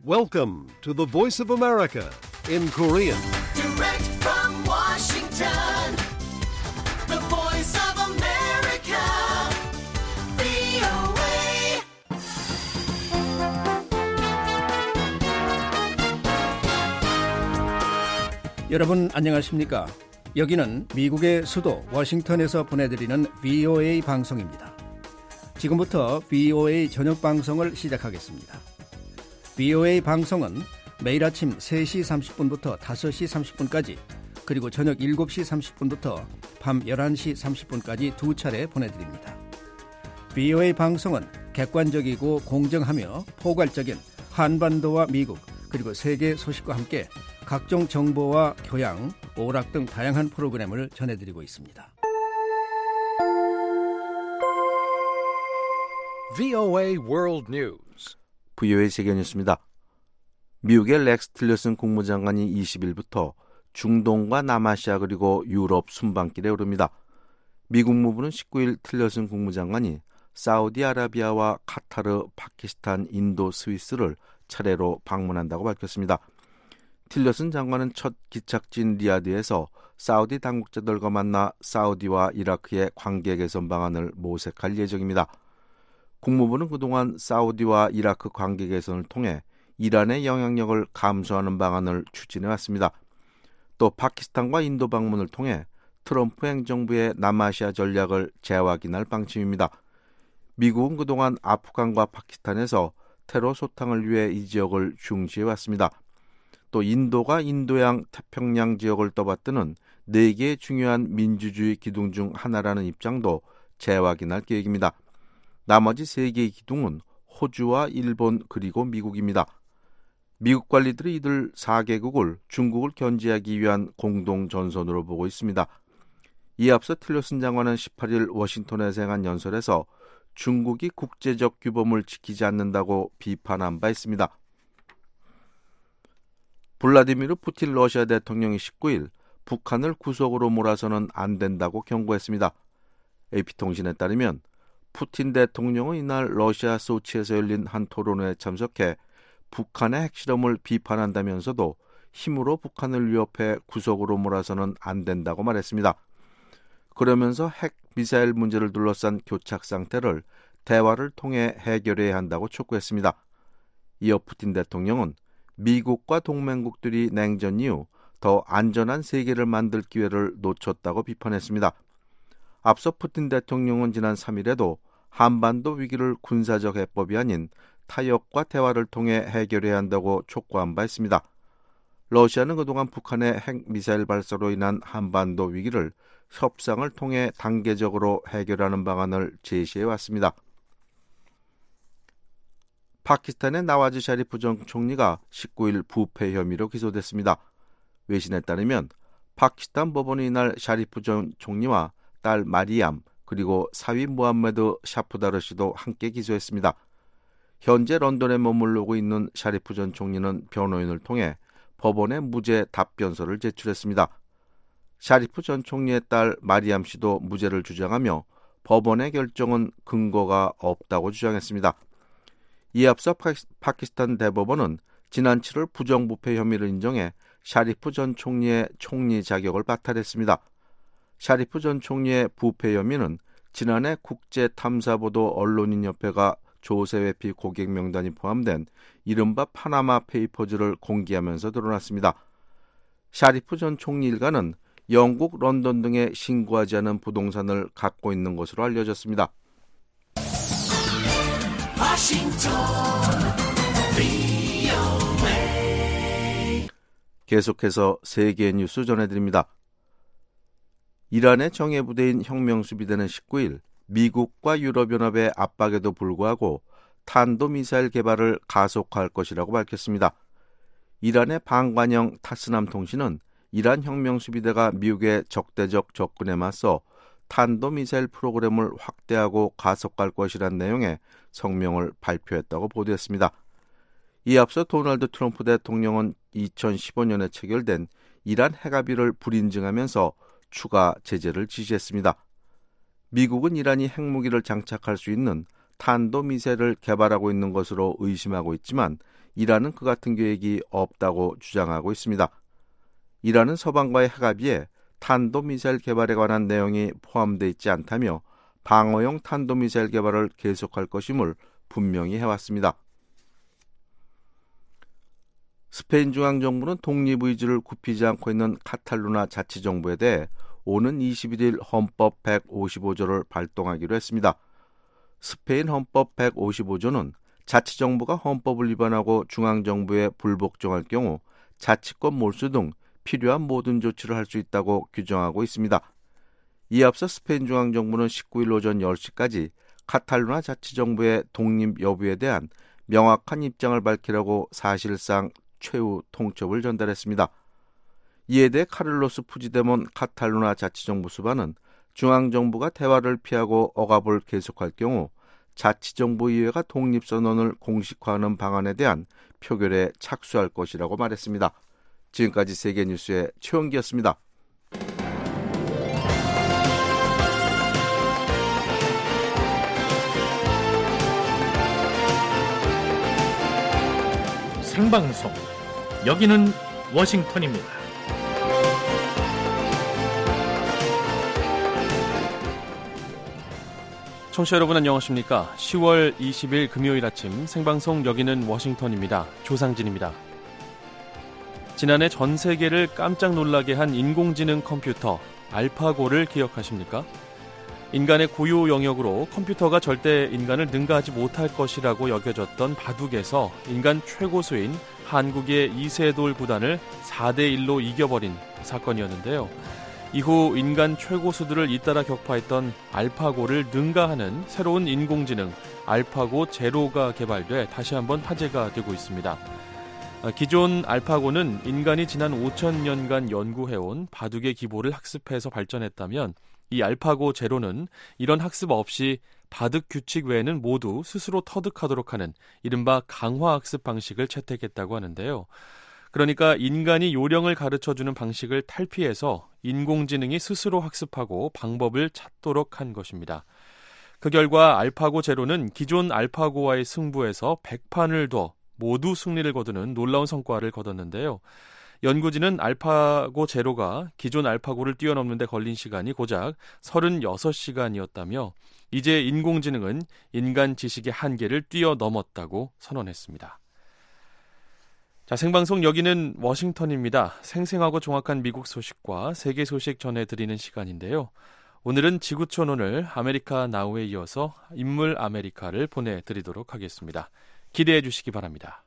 Welcome to the Voice of America in Korean. Direct from Washington, the Voice of America, VOA. 여러분 안녕하십니까? 여기는 미국의 수도 워싱턴에서 보내드리는 VOA 방송입니다. 지금부터 VOA 저녁 방송을 시작하겠습니다. VOA 방송은 매일 아침 3시 30분부터 5시 30분까지 그리고 저녁 7시 30분부터 밤 11시 30분까지 두 차례 보내드립니다. VOA 방송은 객관적이고 공정하며 포괄적인 한반도와 미국 그리고 세계 소식과 함께 각종 정보와 교양, 오락 등 다양한 프로그램을 전해드리고 있습니다. VOA World News. VOA 세계 뉴스입니다. 미국의 렉스 틸러슨 국무장관이 20일부터 중동과 남아시아 그리고 유럽 순방길에 오릅니다. 미 국무부는 19일 틸러슨 국무장관이 사우디아라비아와 카타르, 파키스탄, 인도, 스위스를 차례로 방문한다고 밝혔습니다. 틸러슨 장관은 첫 기착지인 리야드에서 사우디 당국자들과 만나 사우디와 이라크의 관계 개선 방안을 모색할 예정입니다. 국무부는 그동안 사우디와 이라크 관계 개선을 통해 이란의 영향력을 감소하는 방안을 추진해왔습니다. 또 파키스탄과 인도 방문을 통해 트럼프 행정부의 남아시아 전략을 재확인할 방침입니다. 미국은 그동안 아프간과 파키스탄에서 테러 소탕을 위해 이 지역을 중시해왔습니다. 또 인도가 인도양 태평양 지역을 떠받드는 4개의 중요한 민주주의 기둥 중 하나라는 입장도 재확인할 계획입니다. 나머지 3개의 기둥은 호주와 일본 그리고 미국입니다. 미국 관리들이 이들 4개국을 중국을 견제하기 위한 공동전선으로 보고 있습니다. 이에 앞서 틸러슨 장관은 18일 워싱턴에서 행한 연설에서 중국이 국제적 규범을 지키지 않는다고 비판한 바 있습니다. 블라디미르 푸틴 러시아 대통령이 19일 북한을 구석으로 몰아서는 안 된다고 경고했습니다. AP통신에 따르면 푸틴 대통령은 이날 러시아 소치에서 열린 한 토론회에 참석해 북한의 핵실험을 비판한다면서도 힘으로 북한을 위협해 구석으로 몰아서는 안 된다고 말했습니다. 그러면서 핵 미사일 문제를 둘러싼 교착 상태를 대화를 통해 해결해야 한다고 촉구했습니다. 이어 푸틴 대통령은 미국과 동맹국들이 냉전 이후 더 안전한 세계를 만들 기회를 놓쳤다고 비판했습니다. 앞서 푸틴 대통령은 지난 3일에도 한반도 위기를 군사적 해법이 아닌 타협과 대화를 통해 해결해야 한다고 촉구한 바 있습니다. 러시아는 그동안 북한의 핵미사일 발사로 인한 한반도 위기를 협상을 통해 단계적으로 해결하는 방안을 제시해왔습니다. 파키스탄의 나와즈 샤리프 전 총리가 19일 부패 혐의로 기소됐습니다. 외신에 따르면 파키스탄 법원이 이날 샤리프 전 총리와 딸 마리암 그리고 사위 무함메드 샤프다르 씨도 함께 기소했습니다. 현재 런던에 머물르고 있는 샤리프 전 총리는 변호인을 통해 법원에 무죄 답변서를 제출했습니다. 샤리프 전 총리의 딸 마리암 씨도 무죄를 주장하며 법원의 결정은 근거가 없다고 주장했습니다. 이에 앞서 파키스탄 대법원은 지난 7월 부정부패 혐의를 인정해 샤리프 전 총리의 총리 자격을 박탈했습니다. 샤리프 전 총리의 부패 혐의는 지난해 국제탐사보도 언론인협회가 조세회피 고객 명단이 포함된 이른바 파나마 페이퍼즈를 공개하면서 드러났습니다. 샤리프 전 총리 일가는 영국, 런던 등에 신고하지 않은 부동산을 갖고 있는 것으로 알려졌습니다. 계속해서 세계 뉴스 전해드립니다. 이란의 정예부대인 혁명수비대는 19일 미국과 유럽연합의 압박에도 불구하고 탄도미사일 개발을 가속화할 것이라고 밝혔습니다. 이란의 방관형 타스남 통신은 이란 혁명수비대가 미국의 적대적 접근에 맞서 탄도미사일 프로그램을 확대하고 가속화할 것이란 내용의 성명을 발표했다고 보도했습니다. 이에 앞서 도널드 트럼프 대통령은 2015년에 체결된 이란 핵합의를 불인증하면서 추가 제재를 지시했습니다. 미국은 이란이 핵무기를 장착할 수 있는 탄도미사일을 개발하고 있는 것으로 의심하고 있지만 이란은 그 같은 계획이 없다고 주장하고 있습니다. 이란은 서방과의 합의에 탄도미사일 개발에 관한 내용이 포함되어 있지 않다며 방어용 탄도미사일 개발을 계속할 것임을 분명히 해왔습니다. 스페인 중앙정부는 독립의지를 굽히지 않고 있는 카탈루나 자치정부에 대해 오는 21일 헌법 155조를 발동하기로 했습니다. 스페인 헌법 155조는 자치정부가 헌법을 위반하고 중앙정부에 불복종할 경우 자치권 몰수 등 필요한 모든 조치를 할 수 있다고 규정하고 있습니다. 이에 앞서 스페인 중앙정부는 19일 오전 10시까지 카탈루나 자치정부의 독립 여부에 대한 명확한 입장을 밝히라고 사실상 최후 통첩을 전달했습니다. 이에 대해 카를로스 푸지데몬 카탈루나 자치정부 수반은 중앙정부가 대화를 피하고 억압을 계속할 경우 자치정부의회가 독립선언을 공식화하는 방안에 대한 표결에 착수할 것이라고 말했습니다. 지금까지 세계뉴스의 최원기였습니다. 생방송 여기는 워싱턴입니다. 청취자 여러분 안녕하십니까? 10월 20일 금요일 아침 생방송 여기는 워싱턴입니다. 조상진입니다. 지난해 전 세계를 깜짝 놀라게 한 인공지능 컴퓨터 알파고를 기억하십니까? 인간의 고유 영역으로 컴퓨터가 절대 인간을 능가하지 못할 것이라고 여겨졌던 바둑에서 인간 최고수인 한국의 이세돌 구단을 4대1로 이겨버린 사건이었는데요. 이후 인간 최고수들을 잇따라 격파했던 알파고를 능가하는 새로운 인공지능 알파고 제로가 개발돼 다시 한번 화제가 되고 있습니다. 기존 알파고는 인간이 지난 5,000년간 연구해온 바둑의 기보를 학습해서 발전했다면 이 알파고 제로는 이런 학습 없이 바둑 규칙 외에는 모두 스스로 터득하도록 하는 이른바 강화학습 방식을 채택했다고 하는데요. 그러니까 인간이 요령을 가르쳐주는 방식을 탈피해서 인공지능이 스스로 학습하고 방법을 찾도록 한 것입니다. 그 결과 알파고 제로는 기존 알파고와의 승부에서 100판을 둬 모두 승리를 거두는 놀라운 성과를 거뒀는데요. 연구진은 알파고 제로가 기존 알파고를 뛰어넘는 데 걸린 시간이 고작 36시간이었다며 이제 인공지능은 인간 지식의 한계를 뛰어넘었다고 선언했습니다. 자, 생방송 여기는 워싱턴입니다. 생생하고 정확한 미국 소식과 세계 소식 전해드리는 시간인데요. 오늘은 지구촌 오늘 아메리카 나우에 이어서 인물 아메리카를 보내드리도록 하겠습니다. 기대해 주시기 바랍니다.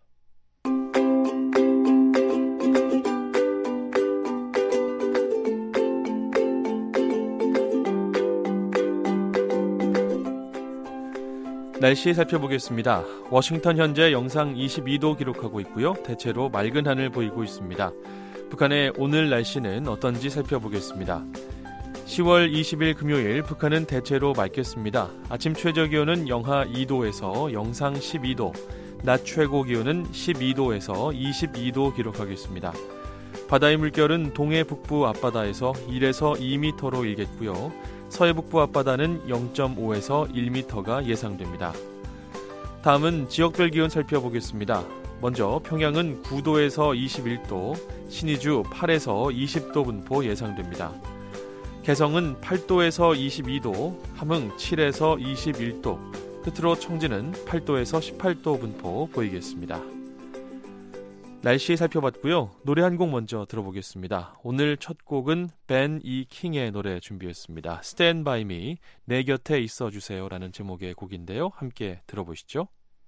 날씨 살펴보겠습니다. 워싱턴 현재 영상 22도 기록하고 있고요. 대체로 맑은 하늘 보이고 있습니다. 북한의 오늘 날씨는 어떤지 살펴보겠습니다. 10월 20일 금요일 북한은 대체로 맑겠습니다. 아침 최저 기온은 영하 2도에서 영상 12도, 낮 최고 기온은 12도에서 22도 기록하겠습니다. 바다의 물결은 동해 북부 앞바다에서 1에서 2m로 일겠고요. 서해 북부 앞바다는 0.5에서 1m가 예상됩니다. 다음은 지역별 기온 살펴보겠습니다. 먼저 평양은 9도에서 21도, 신의주 8에서 20도 분포 예상됩니다. 개성은 8도에서 22도, 함흥 7에서 21도, 끝으로 청진은 8도에서 18도 분포 보이겠습니다. 날씨 살펴봤고요. 노래 한 곡 먼저 들어보겠습니다. 오늘 첫 곡은 벤 이 킹의 노래 준비했습니다. Stand by me, 내 곁에 있어주세요 라는 제목의 곡인데요. 함께 들어보시죠.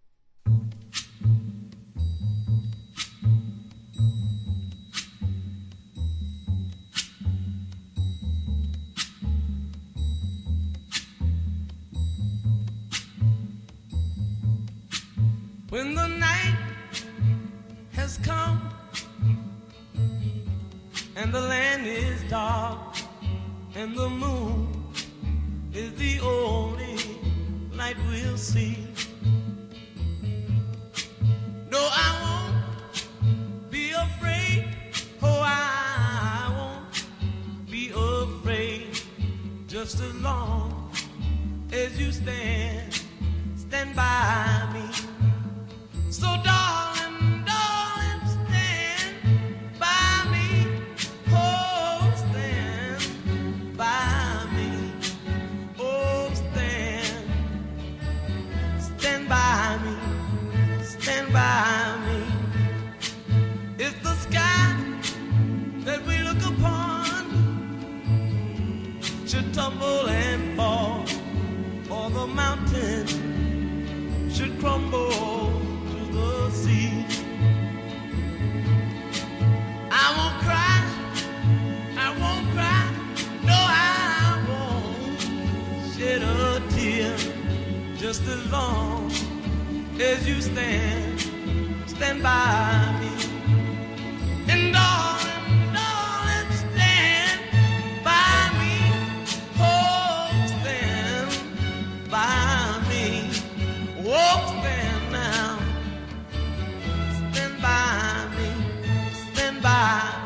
When the night has come and the land is dark and the moon is the only light we'll see. No, I won't be afraid. Oh, I won't be afraid. Just as long as you stand by me. So darling, tumble and fall, or the mountain should crumble to the sea. I won't cry, I won't cry, no I won't shed a tear, just as long as you stand by me. And darling, darling, stand by me. Oh, stand by me. Oh, stand now. Stand by me. Stand by me.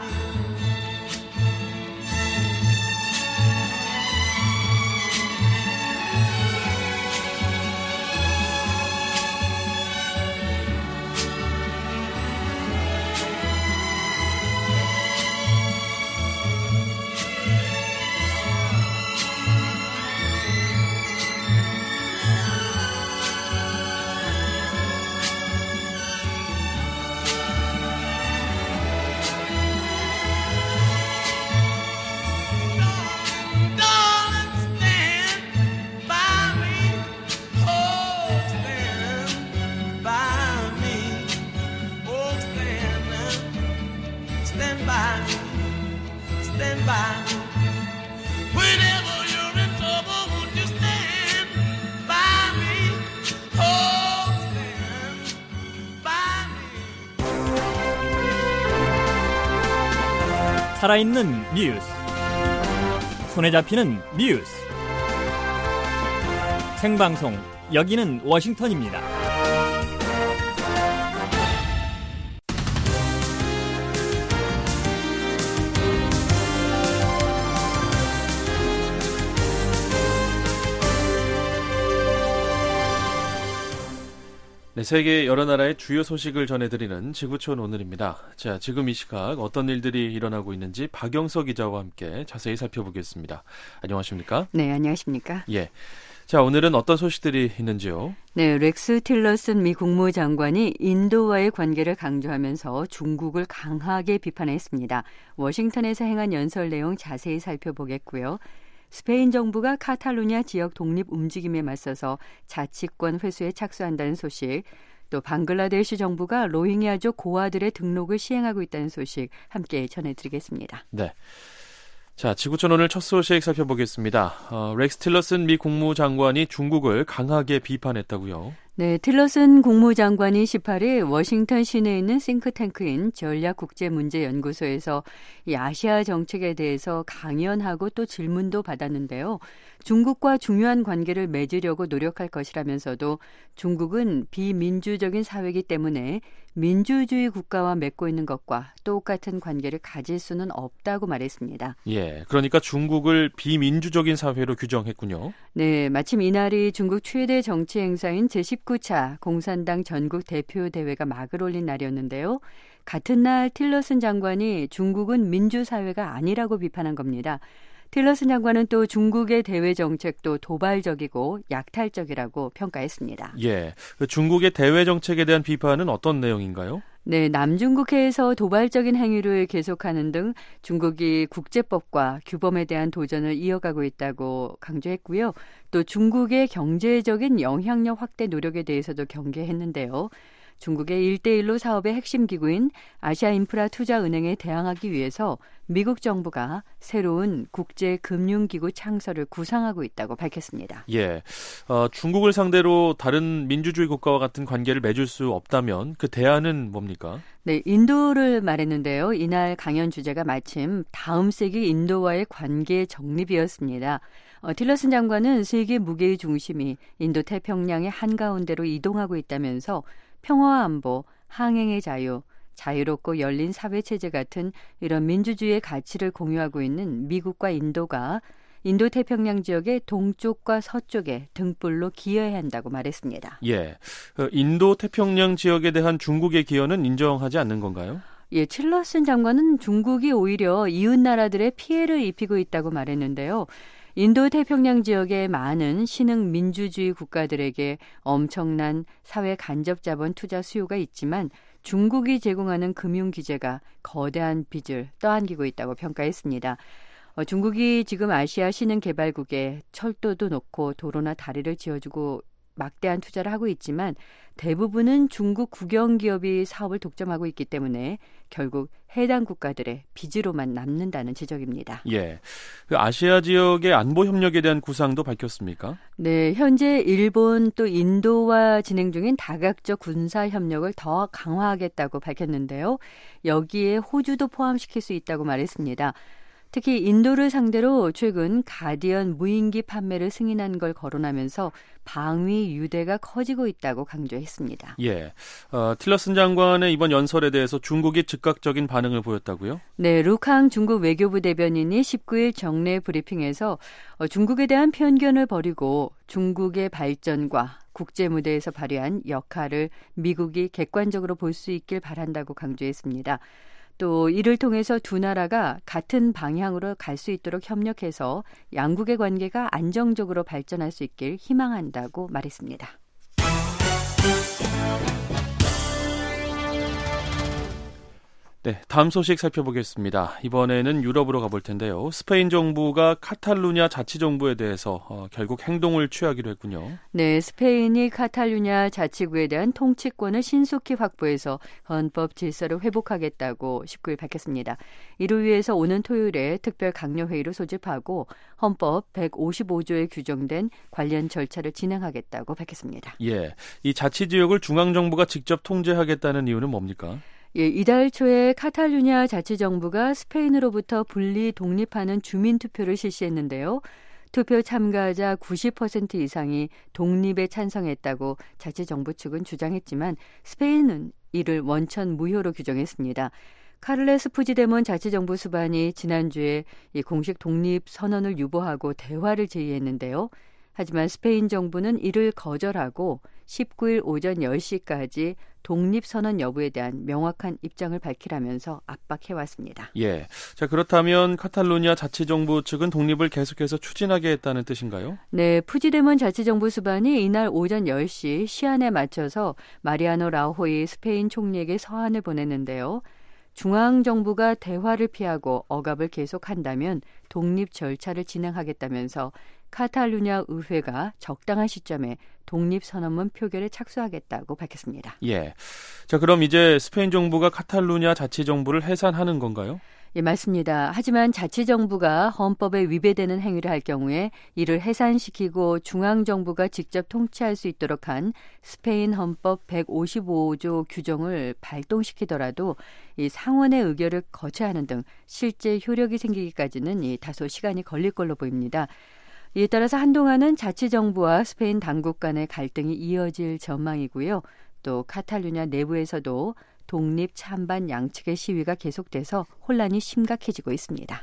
살아있는 뉴스, 손에 잡히는 뉴스, 생방송 여기는 워싱턴입니다. 네, 세계 여러 나라의 주요 소식을 전해드리는 지구촌 오늘입니다. 자, 지금 이 시각 어떤 일들이 일어나고 있는지 박영석 기자와 함께 자세히 살펴보겠습니다. 안녕하십니까? 네, 안녕하십니까? 예. 자, 오늘은 어떤 소식들이 있는지요? 네, 렉스 틸러슨 미 국무장관이 인도와의 관계를 강조하면서 중국을 강하게 비판했습니다. 워싱턴에서 행한 연설 내용 자세히 살펴보겠고요. 스페인 정부가 카탈루냐 지역 독립 움직임에 맞서서 자치권 회수에 착수한다는 소식, 또 방글라데시 정부가 로힝야족 고아들의 등록을 시행하고 있다는 소식 함께 전해드리겠습니다. 네. 자, 지구촌 오늘 첫 소식 살펴보겠습니다. 렉스 틸러슨 미 국무장관이 중국을 강하게 비판했다고요? 네, 틸러슨 국무장관이 18일 워싱턴 시내에 있는 싱크탱크인 전략국제문제연구소에서 이 아시아 정책에 대해서 강연하고 또 질문도 받았는데요. 중국과 중요한 관계를 맺으려고 노력할 것이라면서도 중국은 비민주적인 사회이기 때문에 민주주의 국가와 맺고 있는 것과 똑같은 관계를 가질 수는 없다고 말했습니다. 예, 그러니까 중국을 비민주적인 사회로 규정했군요. 네, 마침 이날이 중국 최대 정치 행사인 제19차 공산당 전국 대표 대회가 막을 올린 날이었는데요. 같은 날 틸러슨 장관이 중국은 민주사회가 아니라고 비판한 겁니다. 틸러슨 장관은 또 중국의 대외 정책도 도발적이고 약탈적이라고 평가했습니다. 예, 중국의 대외 정책에 대한 비판은 어떤 내용인가요? 네, 남중국해에서 도발적인 행위를 계속하는 등 중국이 국제법과 규범에 대한 도전을 이어가고 있다고 강조했고요. 또 중국의 경제적인 영향력 확대 노력에 대해서도 경계했는데요. 중국의 1대1로 사업의 핵심 기구인 아시아인프라투자은행에 대항하기 위해서 미국 정부가 새로운 국제금융기구 창설을 구상하고 있다고 밝혔습니다. 예, 중국을 상대로 다른 민주주의 국가와 같은 관계를 맺을 수 없다면 그 대안은 뭡니까? 네, 인도를 말했는데요. 이날 강연 주제가 마침 다음 세기 인도와의 관계 정립이었습니다. 틸러슨 장관은 세계 무게의 중심이 인도 태평양의 한가운데로 이동하고 있다면서 평화와 안보, 항행의 자유, 자유롭고 열린 사회체제 같은 이런 민주주의의 가치를 공유하고 있는 미국과 인도가 인도태평양 지역의 동쪽과 서쪽에 등불로 기여해야 한다고 말했습니다. 예, 인도태평양 지역에 대한 중국의 기여는 인정하지 않는 건가요? 예, 틸러슨 장관은 중국이 오히려 이웃 나라들의 피해를 입히고 있다고 말했는데요. 인도태평양 지역의 많은 신흥 민주주의 국가들에게 엄청난 사회 간접 자본 투자 수요가 있지만 중국이 제공하는 금융 규제가 거대한 빚을 떠안기고 있다고 평가했습니다. 중국이 지금 아시아 신흥 개발국에 철도도 놓고 도로나 다리를 지어주고 막대한 투자를 하고 있지만 대부분은 중국 국영 기업이 사업을 독점하고 있기 때문에 결국 해당 국가들의 빚으로만 남는다는 지적입니다. 예, 그 아시아 지역의 안보 협력에 대한 구상도 밝혔습니까? 네, 현재 일본 또 인도와 진행 중인 다각적 군사 협력을 더 강화하겠다고 밝혔는데요. 여기에 호주도 포함시킬 수 있다고 말했습니다. 특히 인도를 상대로 최근 가디언 무인기 판매를 승인한 걸 거론하면서 방위 유대가 커지고 있다고 강조했습니다. 예, 틸러슨 장관의 이번 연설에 대해서 중국이 즉각적인 반응을 보였다고요? 네, 루캉 중국 외교부 대변인이 19일 정례 브리핑에서 중국에 대한 편견을 버리고 중국의 발전과 국제 무대에서 발휘한 역할을 미국이 객관적으로 볼 수 있길 바란다고 강조했습니다. 또 이를 통해서 두 나라가 같은 방향으로 갈 수 있도록 협력해서 양국의 관계가 안정적으로 발전할 수 있길 희망한다고 말했습니다. 네, 다음 소식 살펴보겠습니다. 이번에는 유럽으로 가볼 텐데요. 스페인 정부가 카탈루냐 자치정부에 대해서 결국 행동을 취하기로 했군요. 네, 스페인이 카탈루냐 자치구에 대한 통치권을 신속히 확보해서 헌법 질서를 회복하겠다고 19일 밝혔습니다. 이를 위해서 오는 토요일에 특별 강요회의를 소집하고 헌법 155조에 규정된 관련 절차를 진행하겠다고 밝혔습니다. 예, 이 자치지역을 중앙정부가 직접 통제하겠다는 이유는 뭡니까? 예, 이달 초에 카탈루냐 자치정부가 스페인으로부터 분리 독립하는 주민투표를 실시했는데요. 투표 참가자 90% 이상이 독립에 찬성했다고 자치정부 측은 주장했지만 스페인은 이를 원천 무효로 규정했습니다. 카를레스 푸지데몬 자치정부 수반이 지난주에 이 공식 독립 선언을 유보하고 대화를 제의했는데요. 하지만 스페인 정부는 이를 거절하고 19일 오전 10시까지 독립선언 여부에 대한 명확한 입장을 밝히라면서 압박해왔습니다. 예, 자 그렇다면 카탈루냐 자치정부 측은 독립을 계속해서 추진하겠다는 뜻인가요? 네, 푸지데몬 자치정부 수반이 이날 오전 10시 시한에 맞춰서 마리아노 라호이 스페인 총리에게 서한을 보냈는데요. 중앙정부가 대화를 피하고 억압을 계속한다면 독립 절차를 진행하겠다면서 카탈루냐 의회가 적당한 시점에 독립선언문 표결에 착수하겠다고 밝혔습니다. 예, 자 그럼 이제 스페인 정부가 카탈루냐 자치정부를 해산하는 건가요? 예, 맞습니다. 하지만 자치정부가 헌법에 위배되는 행위를 할 경우에 이를 해산시키고 중앙정부가 직접 통치할 수 있도록 한 스페인 헌법 155조 규정을 발동시키더라도 이 상원의 의결을 거쳐야 하는 등 실제 효력이 생기기까지는 다소 시간이 걸릴 걸로 보입니다. 이에 따라서 한동안은 자치정부와 스페인 당국 간의 갈등이 이어질 전망이고요. 또 카탈루냐 내부에서도 독립 찬반 양측의 시위가 계속돼서 혼란이 심각해지고 있습니다.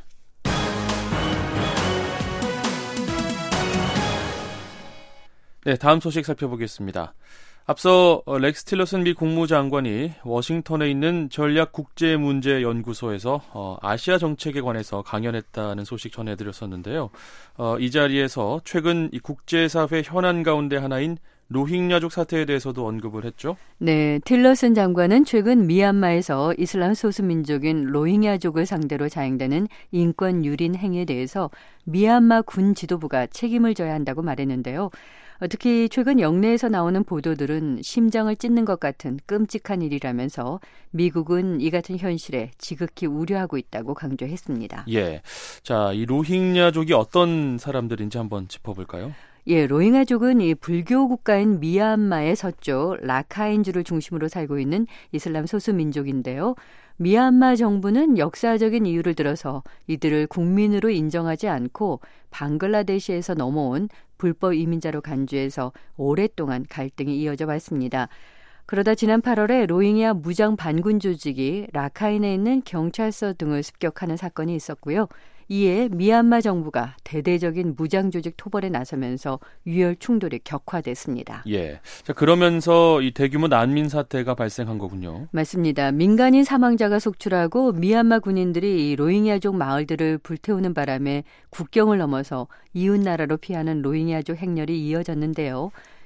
네, 다음 소식 살펴보겠습니다. 앞서 렉스 틸러슨 미 국무장관이 워싱턴에 있는 전략국제문제연구소에서 아시아 정책에 관해서 강연했다는 소식 전해드렸었는데요. 이 자리에서 최근 이 국제사회 현안 가운데 하나인 로힝야족 사태에 대해서도 언급을 했죠. 네, 틸러슨 장관은 최근 미얀마에서 이슬람 소수민족인 로힝야족을 상대로 자행되는 인권 유린 행위에 대해서 미얀마 군 지도부가 책임을 져야 한다고 말했는데요. 특히 최근 영내에서 나오는 보도들은 심장을 찢는 것 같은 끔찍한 일이라면서 미국은 이 같은 현실에 지극히 우려하고 있다고 강조했습니다. 예, 자, 이 로힝야족이 어떤 사람들인지 한번 짚어볼까요? 예, 로힝야족은 이 불교 국가인 미얀마의 서쪽 라카인주를 중심으로 살고 있는 이슬람 소수 민족인데요. 미얀마 정부는 역사적인 이유를 들어서 이들을 국민으로 인정하지 않고 방글라데시에서 넘어온 불법 이민자로 간주해서 오랫동안 갈등이 이어져 왔습니다. 그러다 지난 8월에 로힝야 무장 반군 조직이 라카인에 있는 경찰서 등을 습격하는 사건이 있었고요. 이에 미얀마 정부가 대대적인 무장 조직 토벌에 나서면서 유혈 충돌이 격화됐습니다. 예, 자 그러면서 이 대규모 난민 사태가 발생한 거군요. 맞습니다. 민간인 사망자가 속출하고 미얀마 군인들이 이 로힝야족 마을들을 불태우는 바람에 국경을 넘어서 이웃 나라로 피하는 로힝야족 행렬이 이어졌는데요.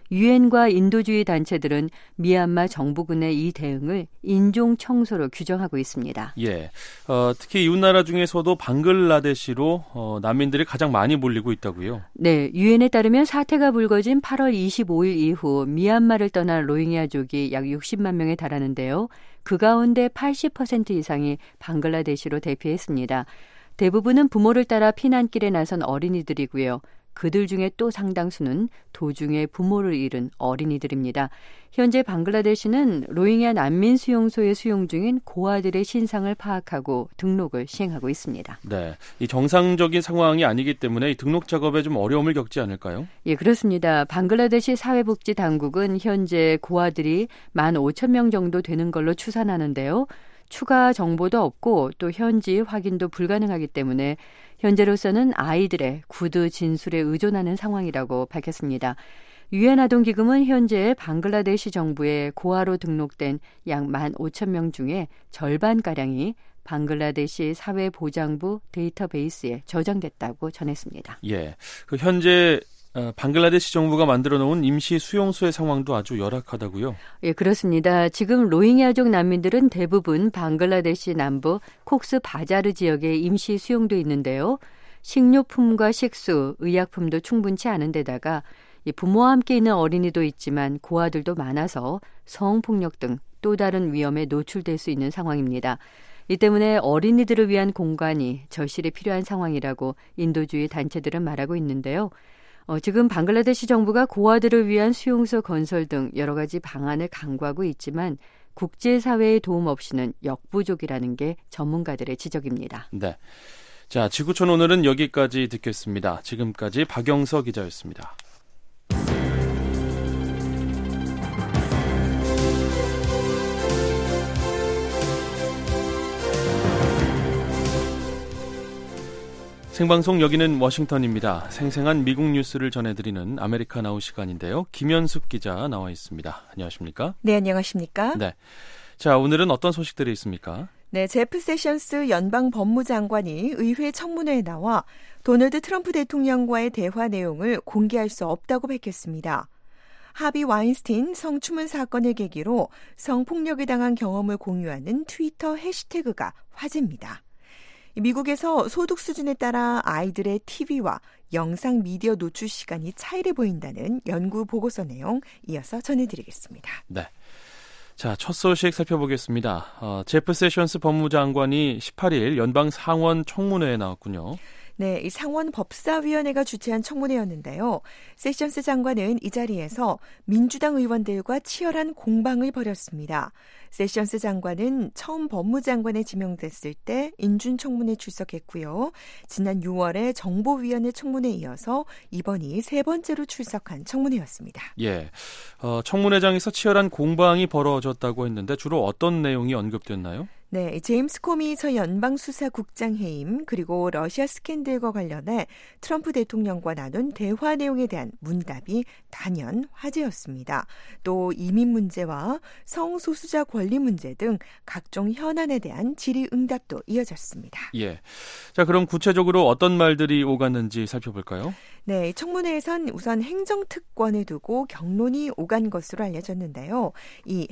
유엔과 인도주의 단체들은 미얀마 정부군의 이 대응을 인종 청소로 규정하고 있습니다. 예, 특히 이웃나라 중에서도 방글라데시로 난민들이 가장 많이 몰리고 있다고요? 네, 유엔에 따르면 사태가 불거진 8월 25일 이후 미얀마를 떠난 로힝야족이 약 60만 명에 달하는데요. 그 가운데 80% 이상이 방글라데시로 대피했습니다. 대부분은 부모를 따라 피난길에 나선 어린이들이고요. 그들 중에 또 상당수는 도중에 부모를 잃은 어린이들입니다. 현재 방글라데시는 로힝야 난민 수용소에 수용 중인 고아들의 신상을 파악하고 등록을 시행하고 있습니다. 네, 이 정상적인 상황이 아니기 때문에 이 등록 작업에 좀 어려움을 겪지 않을까요? 예, 그렇습니다. 방글라데시 사회복지당국은 현재 고아들이 15,000명 정도 되는 걸로 추산하는데요. 추가 정보도 없고 또 현지 확인도 불가능하기 때문에 현재로서는 아이들의 구두 진술에 의존하는 상황이라고 밝혔습니다. 유엔 아동기금은 현재 방글라데시 정부에 고아로 등록된 약 15,000명 중에 절반가량이 방글라데시 사회보장부 데이터베이스에 저장됐다고 전했습니다. 예, 현재 방글라데시 정부가 만들어 놓은 임시 수용소의 상황도 아주 열악하다고요? 예, 그렇습니다. 지금 로힝야족 난민들은 대부분 방글라데시 남부 콕스 바자르 지역에 임시 수용돼 있는데요. 식료품과 식수, 의약품도 충분치 않은 데다가 부모와 함께 있는 어린이도 있지만 고아들도 많아서 성폭력 등 또 다른 위험에 노출될 수 있는 상황입니다. 이 때문에 어린이들을 위한 공간이 절실히 필요한 상황이라고 인도주의 단체들은 말하고 있는데요. 지금 방글라데시 정부가 고아들을 위한 수용소 건설 등 여러 가지 방안을 강구하고 있지만 국제사회의 도움 없이는 역부족이라는 게 전문가들의 지적입니다. 네, 자, 지구촌 오늘은 여기까지 듣겠습니다. 지금까지 박영서 기자였습니다. 생방송 여기는 워싱턴입니다. 생생한 미국 뉴스를 전해드리는 아메리카 나우 시간인데요. 김현숙 기자 나와 있습니다. 안녕하십니까? 네, 안녕하십니까? 네. 자, 오늘은 어떤 소식들이 있습니까? 네, 제프 세션스 연방 법무장관이 의회 청문회에 나와 도널드 트럼프 대통령과의 대화 내용을 공개할 수 없다고 밝혔습니다. 하비 와인스틴 성추문 사건을 계기로 성폭력을 당한 경험을 공유하는 트위터 해시태그가 화제입니다. 미국에서 소득 수준에 따라 아이들의 TV와 영상 미디어 노출 시간이 차이를 보인다는 연구 보고서 내용 이어서 전해드리겠습니다. 네. 자, 첫 소식 살펴보겠습니다. 제프 세션스 법무장관이 18일 연방 상원 청문회에 나왔군요. 네, 이 상원 법사위원회가 주최한 청문회였는데요. 세션스 장관은 이 자리에서 민주당 의원들과 치열한 공방을 벌였습니다. 세션스 장관은 처음 법무장관에 지명됐을 때 인준청문회에 출석했고요. 지난 6월에 정보위원회 청문회에 이어서 이번이 세 번째로 출석한 청문회였습니다. 예, 청문회장에서 치열한 공방이 벌어졌다고 했는데 주로 어떤 내용이 언급됐나요? 네, 제임스 코미 전 연방수사국장 해임 그리고 러시아 스캔들과 관련해 트럼프 대통령과 나눈 대화 내용에 대한 문답이 단연 화제였습니다. 또 이민 문제와 성소수자 권리 문제 등 각종 현안에 대한 질의응답도 이어졌습니다. 예, 자, 그럼 구체적으로 어떤 말들이 오갔는지 살펴볼까요? 네, 청문회에선 우선 행정특권을 두고 격론이 오간 것으로 알려졌는데요. 이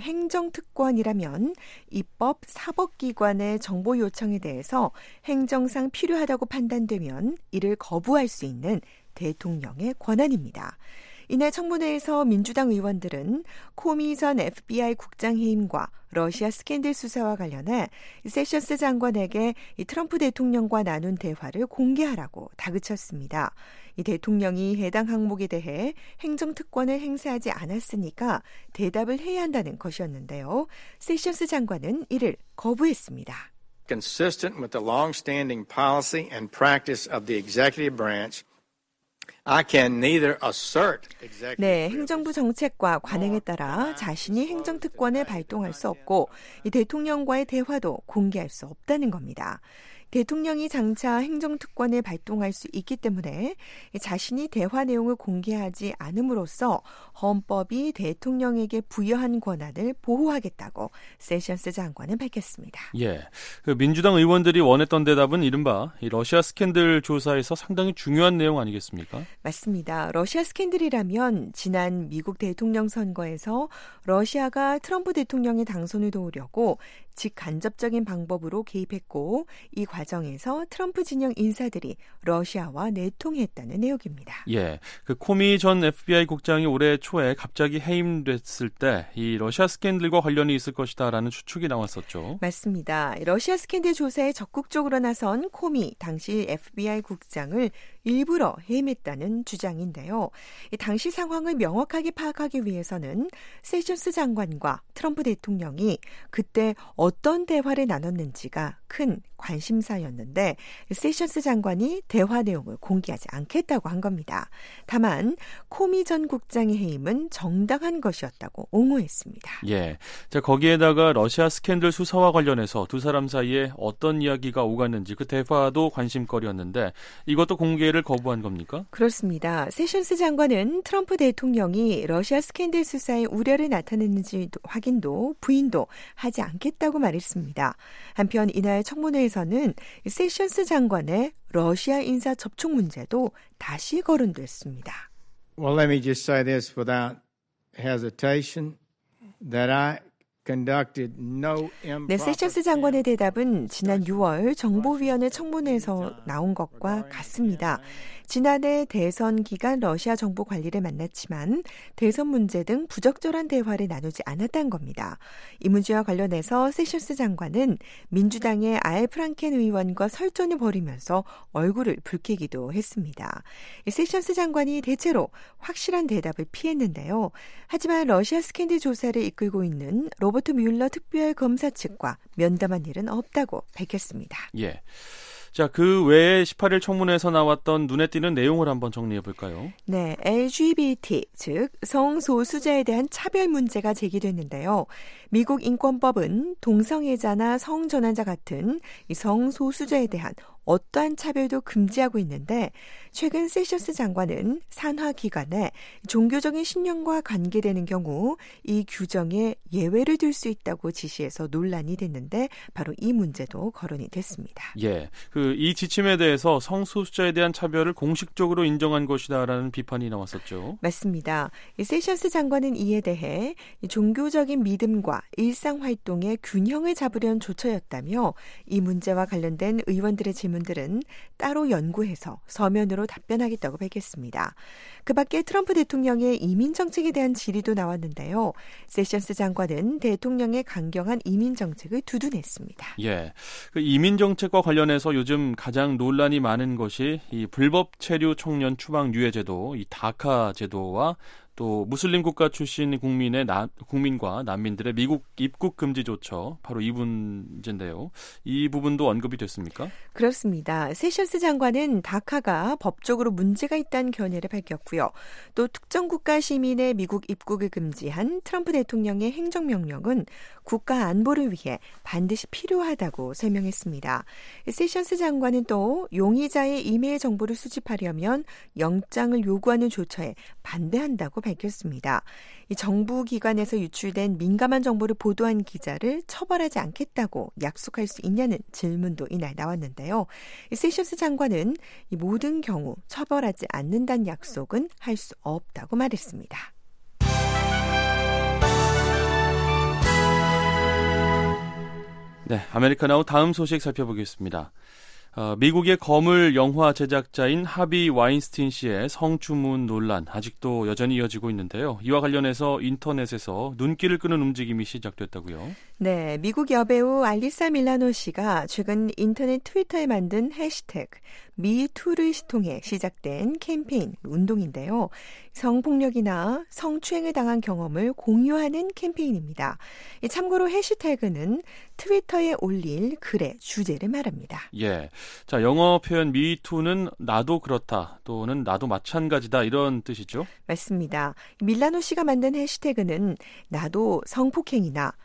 행정특권이라면 입법, 사법기관의 정보 요청에 대해서 행정상 필요하다고 판단되면 이를 거부할 수 있는 대통령의 권한입니다. 이날 청문회에서 민주당 의원들은 코미 전 FBI 국장 해임과 러시아 스캔들 수사와 관련해 세션스 장관에게 이 트럼프 대통령과 나눈 대화를 공개하라고 다그쳤습니다. 이 대통령이 해당 항목에 대해 행정특권을 행사하지 않았으니까 대답을 해야 한다는 것이었는데요. 세션스 장관은 이를 거부했습니다. Consistent with the long-standing policy and practice of the executive branch, I can neither assert executive 네, 행정부 정책과 관행에 따라 자신이 행정특권을 발동할 수 없고 이 대통령과의 대화도 공개할 수 없다는 겁니다. 대통령이 장차 행정특권을 발동할 수 있기 때문에 자신이 대화 내용을 공개하지 않음으로써 헌법이 대통령에게 부여한 권한을 보호하겠다고 세션스 장관은 밝혔습니다. 예, 민주당 의원들이 원했던 대답은 이른바 이 러시아 스캔들 조사에서 상당히 중요한 내용 아니겠습니까? 맞습니다. 러시아 스캔들이라면 지난 미국 대통령 선거에서 러시아가 트럼프 대통령의 당선을 도우려고 직간접적인 방법으로 개입했고 이 과정에서 트럼프 진영 인사들이 러시아와 내통했다는 내용입니다. 예, 코미 전 FBI 국장이 올해 초에 갑자기 해임됐을 때 이 러시아 스캔들과 관련이 있을 것이다라는 추측이 나왔었죠. 맞습니다. 러시아 스캔들 조사에 적극적으로 나선 코미 당시 FBI 국장을 일부러 해임했다는 주장인데요. 당시 상황을 명확하게 파악하기 위해서는 세션스 장관과 트럼프 대통령이 그때 어떤 대화를 나눴는지가 큰 관심사였는데 세션스 장관이 대화 내용을 공개하지 않겠다고 한 겁니다. 다만 코미 전 국장의 해임은 정당한 것이었다고 옹호했습니다. 예, 자 거기에다가 러시아 스캔들 수사와 관련해서 두 사람 사이에 어떤 이야기가 오갔는지 그 대화도 관심거리였는데 이것도 공개를 거부한 겁니까? 그렇습니다. 세션스 장관은 트럼프 대통령이 러시아 스캔들 수사에 우려를 나타냈는지 확인도 부인도 하지 않겠다고 말했습니다. 한편 이날 청문회에서는 세션스 장관의 러시아 인사 접촉 문제도 다시 거론됐습니다. Well, let me just say this without hesitation that I conducted no improper. 네, 세션스 장관의 대답은 지난 6월 정보위원회 청문회에서 나온 것과 같습니다. 지난해 대선 기간 러시아 정보 관리를 만났지만 대선 문제 등 부적절한 대화를 나누지 않았다는 겁니다. 이 문제와 관련해서 세션스 장관은 민주당의 알 프랑켄 의원과 설전을 벌이면서 얼굴을 붉히기도 했습니다. 세션스 장관이 대체로 확실한 대답을 피했는데요. 하지만 러시아 스캔들 조사를 이끌고 있는 로버트 뮬러 특별 검사 측과 면담한 일은 없다고 밝혔습니다. 예. 자, 그 외에 18일 청문회에서 나왔던 눈에 띄는 내용을 한번 정리해 볼까요? 네, LGBT, 즉 성소수자에 대한 차별 문제가 제기됐는데요. 미국 인권법은 동성애자나 성전환자 같은 이 성소수자에 대한 어떠한 차별도 금지하고 있는데 최근 세션스 장관은 산하기관에 종교적인 신념과 관계되는 경우 이 규정에 예외를 둘 수 있다고 지시해서 논란이 됐는데 바로 이 문제도 거론이 됐습니다. 예, 이 지침에 대해서 성소수자에 대한 차별을 공식적으로 인정한 것이다라는 비판이 나왔었죠. 맞습니다. 세션스 장관은 이에 대해 종교적인 믿음과 일상활동의 균형을 잡으려는 조처였다며 이 문제와 관련된 의원들의 질문들은 따로 연구해서 서면으로 답변하겠다고 밝혔습니다. 그 밖에 트럼프 대통령의 이민 정책에 대한 질의도 나왔는데요. 세션스 장관은 대통령의 강경한 이민 정책을 두둔했습니다. 예, 이민 정책과 관련해서 요즘 가장 논란이 많은 것이 이 불법 체류 청년 추방 유예 제도, 이 다카 제도와 또 무슬림 국가 출신 국민과 난민들의 미국 입국 금지 조처, 바로 이 문제인데요. 이 부분도 언급이 됐습니까? 그렇습니다. 세션스 장관은 다카가 법적으로 문제가 있다는 견해를 밝혔고요. 또 특정 국가 시민의 미국 입국을 금지한 트럼프 대통령의 행정명령은 국가 안보를 위해 반드시 필요하다고 설명했습니다. 세션스 장관은 또 용의자의 이메일 정보를 수집하려면 영장을 요구하는 조처에 반대한다고 밝혔습니다. 이 정부 기관에서 유출된 민감한 정보를 보도한 기자를 처벌하지 않겠다고 약속할 수 있냐는 질문도 이날 나왔는데요. 세션스 장관은 이 모든 경우 처벌하지 않는다는 약속은 할 수 없다고 말했습니다. 네, 아메리카나우 다음 소식 살펴보겠습니다. 미국의 거물 영화 제작자인 하비 와인스틴 씨의 성추문 논란 아직도 여전히 이어지고 있는데요. 이와 관련해서 인터넷에서 눈길을 끄는 움직임이 시작됐다고요. 네, 미국 여배우 알리사 밀라노 씨가 최근 인터넷 트위터에 만든 해시태그 미투를 통해 시작된 캠페인 운동인데요. 성폭력이나 성추행을 당한 경험을 공유하는 캠페인입니다. 참고로 해시태그는 트위터에 올릴 글의 주제를 말합니다. 예, 자 영어 표현 미투는 나도 그렇다 또는 나도 마찬가지다 이런 뜻이죠? 맞습니다. 밀라노 씨가 만든 해시태그는 나도 성폭행이나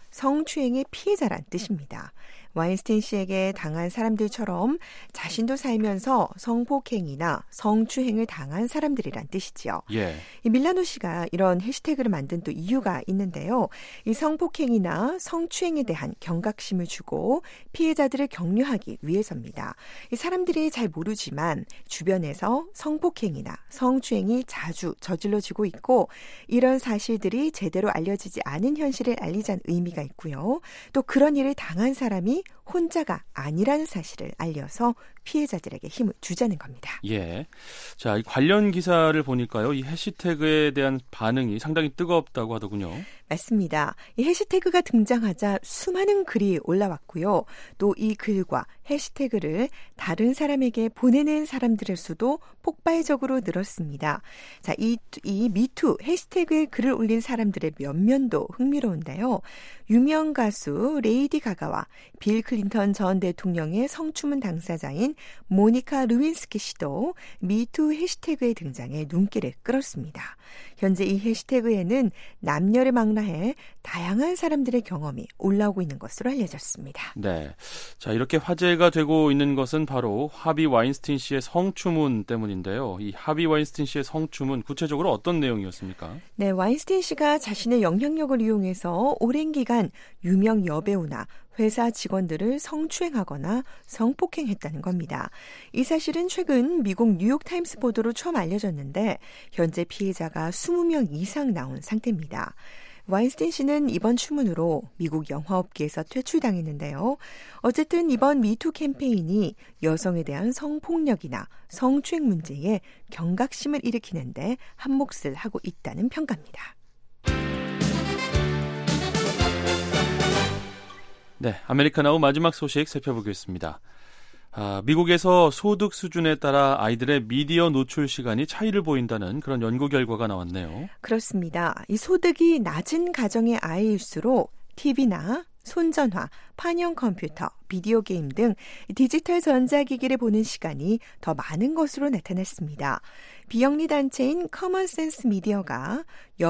성추행의 피해자란 뜻입니다. 와인스타인 씨에게 당한 사람들처럼 자신도 살면서 성폭행이나 성추행을 당한 사람들이란 뜻이죠. 예. 이 밀라노 씨가 이런 해시태그를 만든 또 이유가 있는데요. 이 성폭행이나 성추행에 대한 경각심을 주고 피해자들을 격려하기 위해서입니다. 이 사람들이 잘 모르지만 주변에서 성폭행이나 성추행이 자주 저질러지고 있고 이런 사실들이 제대로 알려지지 않은 현실을 알리자는 의미가 있고요. 또 그런 일을 당한 사람이 혼자가 아니라는 사실을 알려서 피해자들에게 힘을 주자는 겁니다. 예. 자, 이 관련 기사를 보니까요. 이 해시태그에 대한 반응이 상당히 뜨겁다고 하더군요. 맞습니다. 이 해시태그가 등장하자 수많은 글이 올라왔고요. 또 이 글과 해시태그를 다른 사람에게 보내는 사람들의 수도 폭발적으로 늘었습니다. 자, 이 미투 해시태그에 글을 올린 사람들의 면면도 흥미로운데요. 유명 가수 레이디 가가와 빌 클린턴 전 대통령의 성추문 당사자인 모니카 루윈스키 씨도 미투 해시태그의 등장에 눈길을 끌었습니다. 현재 이 해시태그에는 남녀를 망라해 다양한 사람들의 경험이 올라오고 있는 것으로 알려졌습니다. 네. 자, 이렇게 화제가 되고 있는 것은 바로 하비 와인스타인 씨의 성추문 때문인데요. 이 하비 와인스타인 씨의 성추문 구체적으로 어떤 내용이었습니까? 네, 와인스타인 씨가 자신의 영향력을 이용해서 오랜 기간 유명 여배우나 회사 직원들을 성추행하거나 성폭행했다는 겁니다. 이 사실은 최근 미국 뉴욕타임스 보도로 처음 알려졌는데 현재 피해자가 20명 이상 나온 상태입니다. 와인스타인 씨는 이번 추문으로 미국 영화업계에서 퇴출당했는데요. 어쨌든 이번 미투 캠페인이 여성에 대한 성폭력이나 성추행 문제에 경각심을 일으키는데 한몫을 하고 있다는 평가입니다. 네, 아메리카나우 마지막 소식 살펴보겠습니다. 미국에서 소득 수준에 따라 아이들의 미디어 노출 시간이 차이를 보인다는 그런 연구 결과가 나왔네요. 그렇습니다. 이 소득이 낮은 가정의 아이일수록 TV나 손전화, 판형 컴퓨터, 비디오 게임 등 디지털 전자기기를 보는 시간이 더 많은 것으로 나타났습니다. 비영리 단체인 커먼센스 미디어가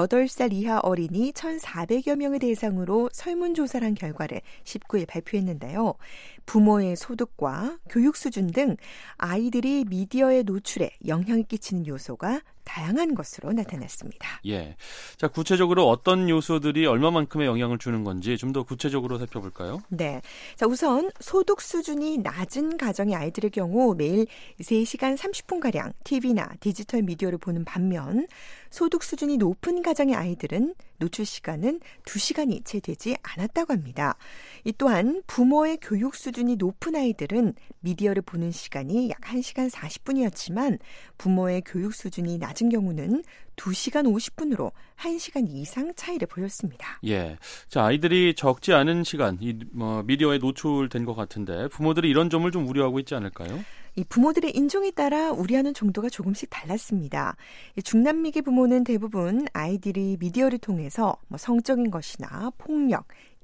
8살 이하 어린이 1,400여 명을 대상으로 설문조사를 한 결과를 19일 발표했는데요. 부모의 소득과 교육 수준 등 아이들이 미디어의 노출에 영향을 끼치는 요소가 다양한 것으로 나타났습니다. 예. 자, 구체적으로 어떤 요소들이 얼마만큼의 영향을 주는 건지 좀 더 구체적으로 살펴볼까요? 네. 자, 우선 소득 수준이 낮은 가정의 아이들의 경우 매일 3시간 30분가량 TV나 디지털 미디어를 보는 반면 소득 수준이 높은 가정의 아이들은 노출 시간은 2시간이 채 되지 않았다고 합니다. 이 또한 부모의 교육 수준이 높은 아이들은 미디어를 보는 시간이 약 1시간 40분이었지만 부모의 교육 수준이 낮은 경우는 2시간 50분으로 1시간 이상 차이를 보였습니다. 예. 자, 아이들이 적지 않은 시간 미디어에 노출된 것 같은데 부모들이 이런 점을 좀 우려하고 있지 않을까요? 이 부모들의 인종에 따라 우려하는 정도가 조금씩 달랐습니다. 중남미계 부모는 대부분 아이들이 미디어를 통해서 성적인 것이나 폭력,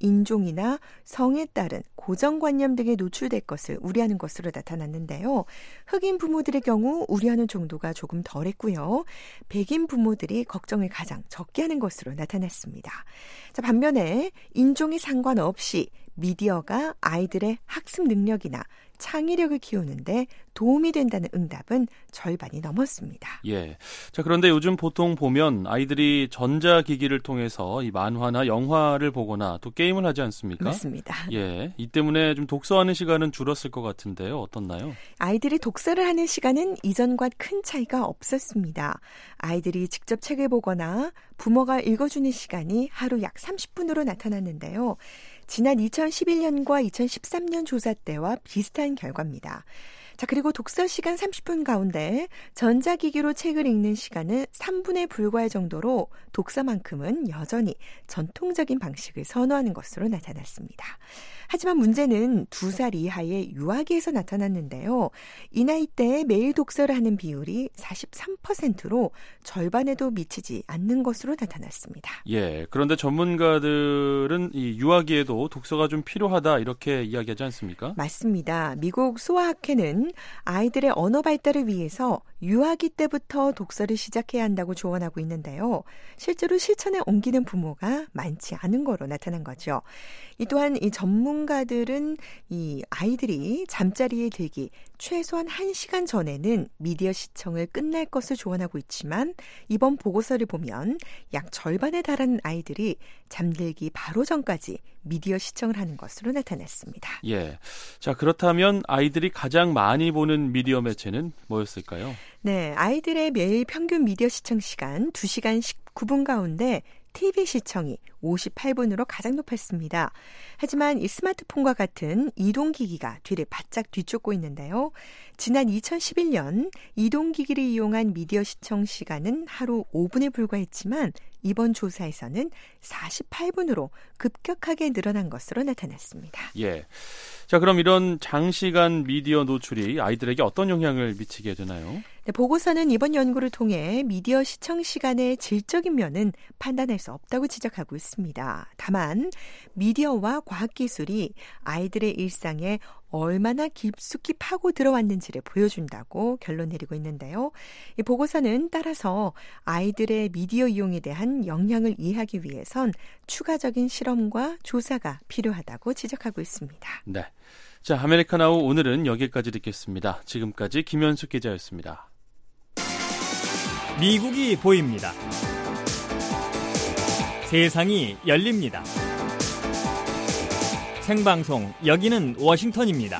인종이나 성에 따른 고정관념 등에 노출될 것을 우려하는 것으로 나타났는데요. 흑인 부모들의 경우 우려하는 정도가 조금 덜했고요. 백인 부모들이 걱정을 가장 적게 하는 것으로 나타났습니다. 자, 반면에 인종에 상관없이 미디어가 아이들의 학습 능력이나 창의력을 키우는데 도움이 된다는 응답은 절반이 넘었습니다. 예. 자, 그런데 요즘 보통 보면 아이들이 전자기기를 통해서 이 만화나 영화를 보거나 또 게임을 하지 않습니까? 맞습니다. 예. 이 때문에 좀 독서하는 시간은 줄었을 것 같은데요. 어떻나요? 아이들이 독서를 하는 시간은 이전과 큰 차이가 없었습니다. 아이들이 직접 책을 보거나 부모가 읽어주는 시간이 하루 약 30분으로 나타났는데요. 지난 2011년과 2013년 조사 때와 비슷한 결과입니다. 자, 그리고 독서 시간 30분 가운데 전자기기로 책을 읽는 시간은 3분에 불과할 정도로 독서만큼은 여전히 전통적인 방식을 선호하는 것으로 나타났습니다. 하지만 문제는 2살 이하의 유아기에서 나타났는데요. 이 나이 때 매일 독서를 하는 비율이 43%로 절반에도 미치지 않는 것으로 나타났습니다. 예, 그런데 전문가들은 이 유아기에도 독서가 좀 필요하다 이렇게 이야기하지 않습니까? 맞습니다. 미국 소아학회는 아이들의 언어 발달을 위해서 유아기 때부터 독서를 시작해야 한다고 조언하고 있는데요. 실제로 실천에 옮기는 부모가 많지 않은 거로 나타난 거죠. 또한 이 전문가들은 이 아이들이 잠자리에 들기 최소한 1시간 전에는 미디어 시청을 끝낼 것을 조언하고 있지만 이번 보고서를 보면 약 절반에 달하는 아이들이 잠들기 바로 전까지 미디어 시청을 하는 것으로 나타났습니다. 예. 자, 그렇다면 아이들이 가장 많이 보는 미디어 매체는 뭐였을까요? 네, 아이들의 매일 평균 미디어 시청 시간 2시간 19분 가운데 TV 시청이 58분으로 가장 높았습니다. 하지만 이 스마트폰과 같은 이동기기가 뒤를 바짝 뒤쫓고 있는데요. 지난 2011년 이동기기를 이용한 미디어 시청 시간은 하루 5분에 불과했지만 이번 조사에서는 48분으로 급격하게 늘어난 것으로 나타났습니다. 예. 자, 그럼 이런 장시간 미디어 노출이 아이들에게 어떤 영향을 미치게 되나요? 네, 보고서는 이번 연구를 통해 미디어 시청 시간의 질적인 면은 판단할 수 없다고 지적하고 있습니다. 다만 미디어와 과학기술이 아이들의 일상에 얼마나 깊숙이 파고 들어왔는지를 보여준다고 결론 내리고 있는데요. 이 보고서는 따라서 아이들의 미디어 이용에 대한 영향을 이해하기 위해선 추가적인 실험과 조사가 필요하다고 지적하고 있습니다. 네. 자, 아메리카나우 오늘은 여기까지 듣겠습니다. 지금까지 김현숙 기자였습니다. 미국이 보입니다. 세상이 열립니다. 생방송 여기는 워싱턴입니다.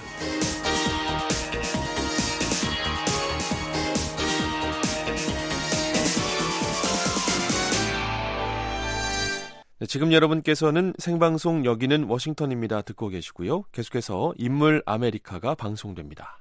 네, 지금 여러분께서는 생방송 여기는 워싱턴입니다 듣고 계시고요. 계속해서 인물 아메리카가 방송됩니다.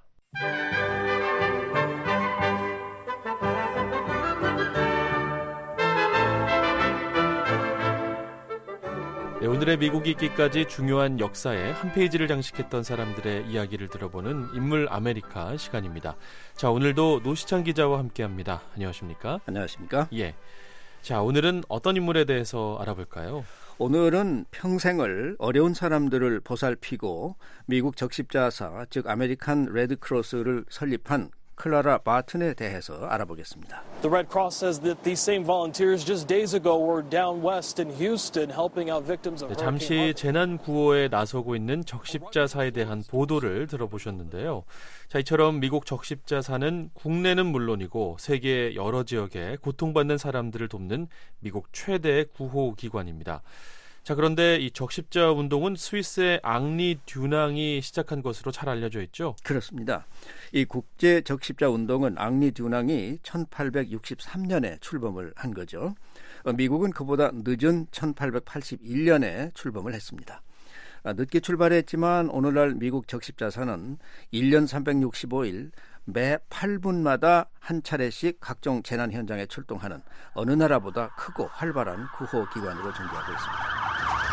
네, 오늘의 미국 읽기까지 중요한 역사의 한 페이지를 장식했던 사람들의 이야기를 들어보는 인물 아메리카 시간입니다. 자, 오늘도 노시창 기자와 함께합니다. 안녕하십니까? 안녕하십니까? 예. 자, 오늘은 어떤 인물에 대해서 알아볼까요? 오늘은 평생을 어려운 사람들을 보살피고 미국 적십자사, 즉 아메리칸 레드크로스를 설립한 클라라 바튼에 대해서 알아보겠습니다. The Red Cross says that these same volunteers just days ago were down west in Houston helping out victims of Hurricane 잠시 Harvey. 재난 구호에 나서고 있는 적십자사에 대한 보도를 들어보셨는데요. 자, 이처럼 미국 적십자사는 국내는 물론이고 세계 여러 지역에 고통받는 사람들을 돕는 미국 최대 구호기관입니다. 자, 그런데 이 적십자 운동은 스위스의 앙리 듀낭이 시작한 것으로 잘 알려져 있죠? 그렇습니다. 이 국제 적십자 운동은 앙리 듀낭이 1863년에 출범을 한 거죠. 미국은 그보다 늦은 1881년에 출범을 했습니다. 늦게 출발했지만 오늘날 미국 적십자사는 1년 365일 매 8분마다 한 차례씩 각종 재난 현장에 출동하는 어느 나라보다 크고 활발한 구호기관으로 존재하고 있습니다.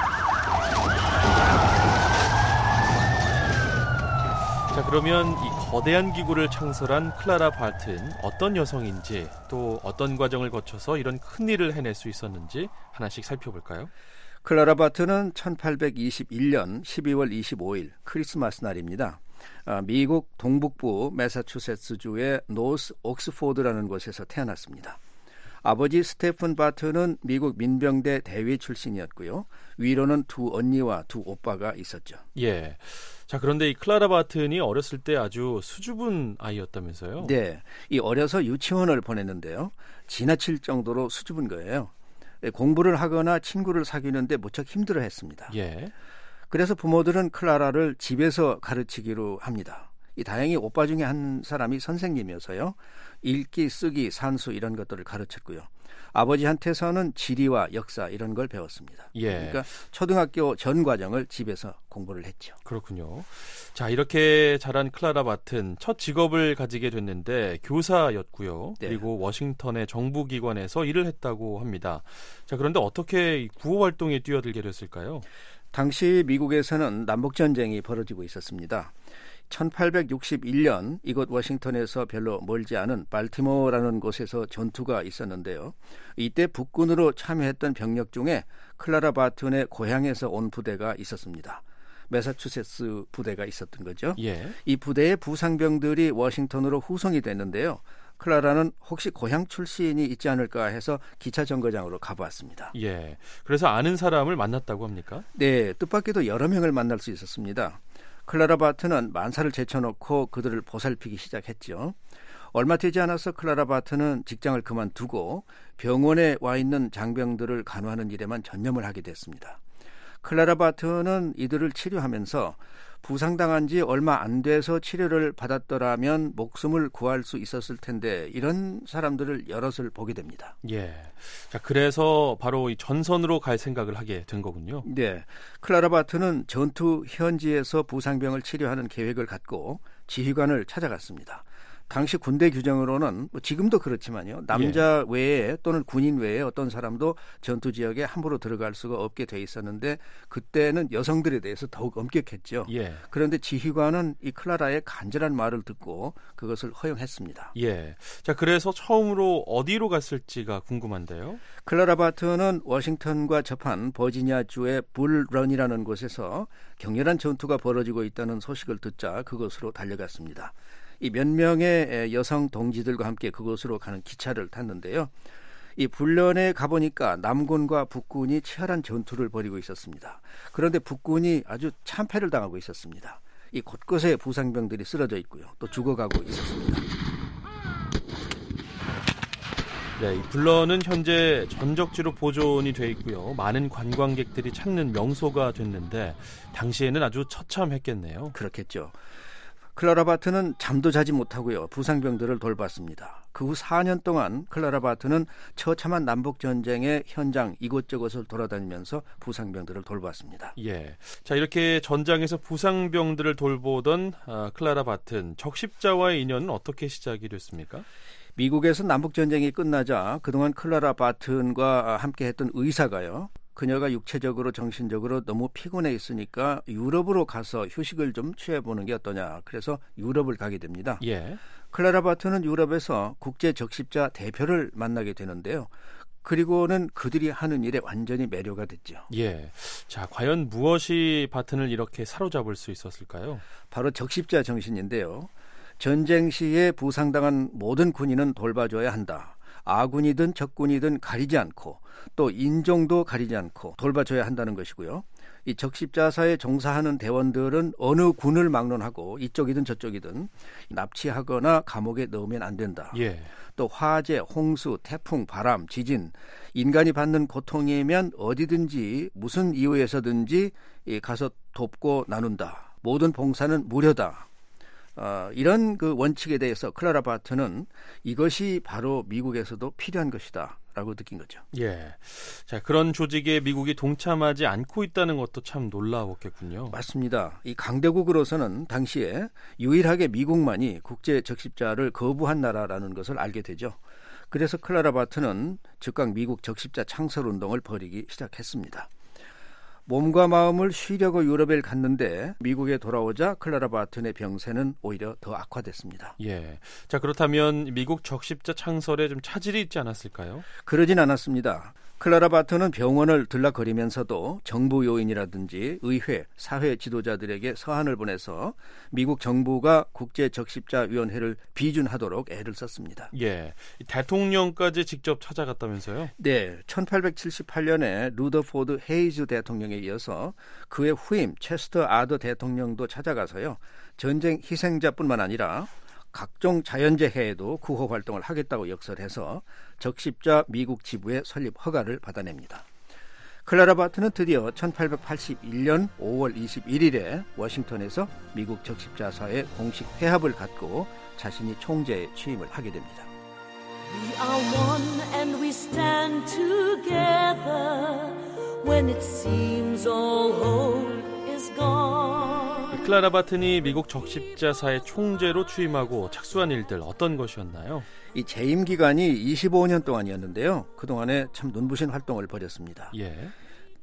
자, 그러면 이 거대한 기구를 창설한 클라라 바튼, 어떤 여성인지 또 어떤 과정을 거쳐서 이런 큰 일을 해낼 수 있었는지 하나씩 살펴볼까요? 클라라 바튼은 1821년 12월 25일 크리스마스 날입니다. 미국 동북부 매사추세츠주의 노스 옥스포드라는 곳에서 태어났습니다. 아버지 스테픈 바튼은 미국 민병대 대위 출신이었고요. 위로는 두 언니와 두 오빠가 있었죠. 예. 자, 그런데 이 클라라 바튼이 어렸을 때 아주 수줍은 아이였다면서요? 네. 이 어려서 유치원을 보냈는데요. 지나칠 정도로 수줍은 거예요. 공부를 하거나 친구를 사귀는데 무척 힘들어했습니다. 예. 그래서 부모들은 클라라를 집에서 가르치기로 합니다. 다행히 오빠 중에 한 사람이 선생님이어서요. 읽기, 쓰기, 산수 이런 것들을 가르쳤고요. 아버지한테서는 지리와 역사 이런 걸 배웠습니다. 예. 그러니까 초등학교 전 과정을 집에서 공부를 했죠. 그렇군요. 자, 이렇게 자란 클라라 바튼 첫 직업을 가지게 됐는데 교사였고요. 네. 그리고 워싱턴의 정부기관에서 일을 했다고 합니다. 자, 그런데 어떻게 구호 활동에 뛰어들게 됐을까요? 당시 미국에서는 남북전쟁이 벌어지고 있었습니다. 1861년 이곳 워싱턴에서 별로 멀지 않은 발티모어라는 곳에서 전투가 있었는데요. 이때 북군으로 참여했던 병력 중에 클라라 바튼의 고향에서 온 부대가 있었습니다. 매사추세츠 부대가 있었던 거죠. 예. 이 부대의 부상병들이 워싱턴으로 후송이 됐는데요. 클라라는 혹시 고향 출신이 있지 않을까 해서 기차 정거장으로 가보았습니다. 예. 그래서 아는 사람을 만났다고 합니까? 네, 뜻밖에도 여러 명을 만날 수 있었습니다. 클라라 바튼은 만사를 제쳐놓고 그들을 보살피기 시작했죠. 얼마 되지 않아서 클라라 바튼은 직장을 그만두고 병원에 와 있는 장병들을 간호하는 일에만 전념을 하게 됐습니다. 클라라 바튼은 이들을 치료하면서 부상당한 지 얼마 안 돼서 치료를 받았더라면 목숨을 구할 수 있었을 텐데 이런 사람들을 여럿을 보게 됩니다. 예. 자, 그래서 바로 이 전선으로 갈 생각을 하게 된 거군요. 네. 클라라 바튼은 전투 현지에서 부상병을 치료하는 계획을 갖고 지휘관을 찾아갔습니다. 당시 군대 규정으로는 지금도 그렇지만요. 남자 외에 또는 군인 외에 어떤 사람도 전투 지역에 함부로 들어갈 수가 없게 돼 있었는데 그때는 여성들에 대해서 더욱 엄격했죠. 예. 그런데 지휘관은 이 클라라의 간절한 말을 듣고 그것을 허용했습니다. 예. 자, 그래서 처음으로 어디로 갔을지가 궁금한데요. 클라라 바튼은 워싱턴과 접한 버지니아주의 불런이라는 곳에서 격렬한 전투가 벌어지고 있다는 소식을 듣자 그곳으로 달려갔습니다. 이 몇 명의 여성 동지들과 함께 그곳으로 가는 기차를 탔는데요. 이 불런에 가보니까 남군과 북군이 치열한 전투를 벌이고 있었습니다. 그런데 북군이 아주 참패를 당하고 있었습니다. 이 곳곳에 부상병들이 쓰러져 있고요. 또 죽어가고 있었습니다. 네, 이 불런은 현재 전적지로 보존이 돼 있고요. 많은 관광객들이 찾는 명소가 됐는데 당시에는 아주 처참했겠네요. 그렇겠죠. 클라라 바튼은 잠도 자지 못하고요. 부상병들을 돌봤습니다. 그 후 4년 동안 클라라 바튼은 처참한 남북전쟁의 현장 이곳저곳을 돌아다니면서 부상병들을 돌봤습니다. 예. 자, 이렇게 전장에서 부상병들을 돌보던 클라라 바튼, 적십자와의 인연은 어떻게 시작이 됐습니까? 미국에서 남북전쟁이 끝나자 그동안 클라라 바튼과 함께했던 의사가요. 그녀가 육체적으로 정신적으로 너무 피곤해 있으니까 유럽으로 가서 휴식을 좀 취해보는 게 어떠냐. 그래서 유럽을 가게 됩니다. 예. 클라라 바튼은 유럽에서 국제 적십자 대표를 만나게 되는데요. 그리고는 그들이 하는 일에 완전히 매료가 됐죠. 예. 자, 과연 무엇이 바튼을 이렇게 사로잡을 수 있었을까요? 바로 적십자 정신인데요. 전쟁 시에 부상당한 모든 군인은 돌봐줘야 한다. 아군이든 적군이든 가리지 않고 또 인종도 가리지 않고 돌봐줘야 한다는 것이고요. 이 적십자사에 종사하는 대원들은 어느 군을 막론하고 이쪽이든 저쪽이든 납치하거나 감옥에 넣으면 안 된다. 예. 또 화재, 홍수, 태풍, 바람, 지진, 인간이 받는 고통이면 어디든지 무슨 이유에서든지 가서 돕고 나눈다. 모든 봉사는 무료다. 이런 그 원칙에 대해서 클라라 바튼은 이것이 바로 미국에서도 필요한 것이다 라고 느낀 거죠. 예. 자, 그런 조직에 미국이 동참하지 않고 있다는 것도 참 놀라웠겠군요. 맞습니다. 이 강대국으로서는 당시에 유일하게 미국만이 국제 적십자를 거부한 나라라는 것을 알게 되죠. 그래서 클라라 바튼은 즉각 미국 적십자 창설 운동을 벌이기 시작했습니다. 몸과 마음을 쉬려고 유럽에 갔는데 미국에 돌아오자 클라라 바튼의 병세는 오히려 더 악화됐습니다. 예. 자, 그렇다면 미국 적십자 창설에 좀 차질이 있지 않았을까요? 그러진 않았습니다. 클라라 바튼은 병원을 들락거리면서도 정부 요인이라든지 의회, 사회 지도자들에게 서한을 보내서 미국 정부가 국제적십자위원회를 비준하도록 애를 썼습니다. 예, 대통령까지 직접 찾아갔다면서요? 네, 1878년에 루더포드 헤이즈 대통령에 이어서 그의 후임 체스터 아더 대통령도 찾아가서요. 전쟁 희생자뿐만 아니라 각종 자연재해에도 구호 활동을 하겠다고 역설해서 적십자 미국 지부의 설립 허가를 받아냅니다. 클라라 바튼은 드디어 1881년 5월 21일에 워싱턴에서 미국 적십자사의 공식 회합을 갖고 자신이 총재에 취임을 하게 됩니다. We are one and we stand together when it seems all hope is gone. 클라라 바튼이 미국 적십자사의 총재로 취임하고 착수한 일들 어떤 것이었나요? 이 재임 기간이 25년 동안이었는데요. 그동안에 참 눈부신 활동을 벌였습니다. 예.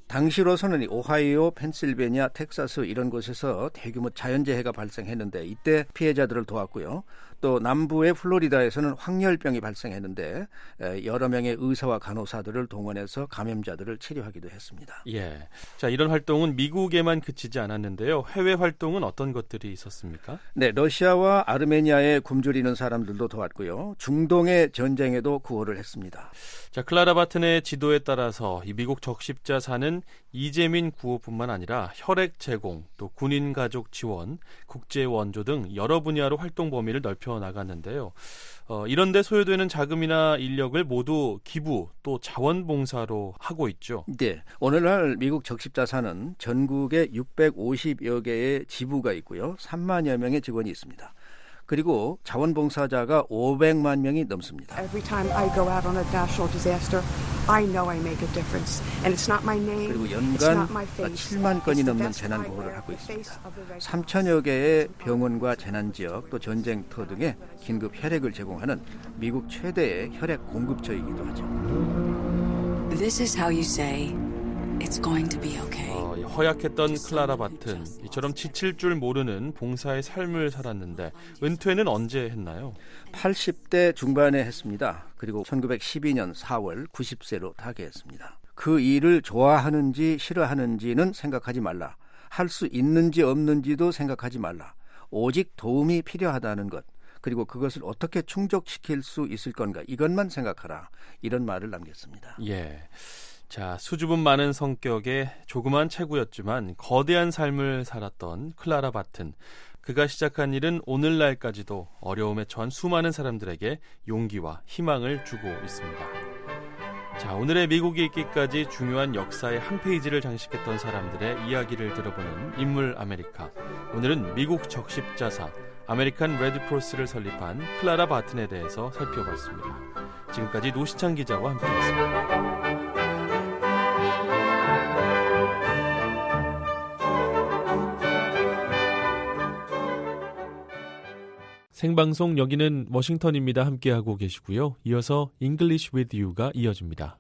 당시로서는 오하이오, 펜실베니아, 텍사스 이런 곳에서 대규모 자연재해가 발생했는데 이때 피해자들을 도왔고요. 또 남부의 플로리다에서는 황열병이 발생했는데 여러 명의 의사와 간호사들을 동원해서 감염자들을 치료하기도 했습니다. 예. 자, 이런 활동은 미국에만 그치지 않았는데요. 해외 활동은 어떤 것들이 있었습니까? 네, 러시아와 아르메니아에 굶주리는 사람들도 도왔고요. 중동의 전쟁에도 구호를 했습니다. 자, 클라라 바튼의 지도에 따라서 이 미국 적십자사는 이재민 구호뿐만 아니라 혈액 제공, 또 군인 가족 지원, 국제 원조 등 여러 분야로 활동 범위를 넓혀 나갔는데요. 이런 데 소요되는 자금이나 인력을 모두 기부 또 자원봉사로 하고 있죠. 네, 오늘날 미국 적십자사는 전국에 650여 개의 지부가 있고요. 3만여 명의 직원이 있습니다. 그리고 자원봉사자가 500만 명이 넘습니다. Every time I go out on a national disaster, I know I make a difference. And it's not my name. 그리고 연간 7만 건이 넘는 재난 구호를 하고 있습니다. 3천여 개의 병원과 재난지역 또 전쟁터 등에 긴급 혈액을 제공하는 미국 최대의 혈액 공급처이기도 하죠. This is how you say it's going to be okay. 허약했던 클라라 바튼, 이처럼 지칠 줄 모르는 봉사의 삶을 살았는데 은퇴는 언제 했나요? 80대 중반에 했습니다. 그리고 1912년 4월 90세로 타계했습니다. 그 일을 좋아하는지 싫어하는지는 생각하지 말라. 할 수 있는지 없는지도 생각하지 말라. 오직 도움이 필요하다는 것. 그리고 그것을 어떻게 충족시킬 수 있을 건가. 이것만 생각하라. 이런 말을 남겼습니다. 예. 자, 수줍음 많은 성격의 조그만 체구였지만 거대한 삶을 살았던 클라라 바튼. 그가 시작한 일은 오늘날까지도 어려움에 처한 수많은 사람들에게 용기와 희망을 주고 있습니다. 자, 오늘의 미국이 있기까지 중요한 역사의 한 페이지를 장식했던 사람들의 이야기를 들어보는 인물 아메리카. 오늘은 미국 적십자사 아메리칸 레드크로스를 설립한 클라라 바튼에 대해서 살펴봤습니다. 지금까지 노시창 기자와 함께했습니다. 생방송 여기는 워싱턴입니다. 함께하고 계시고요. 이어서 English with You가 이어집니다.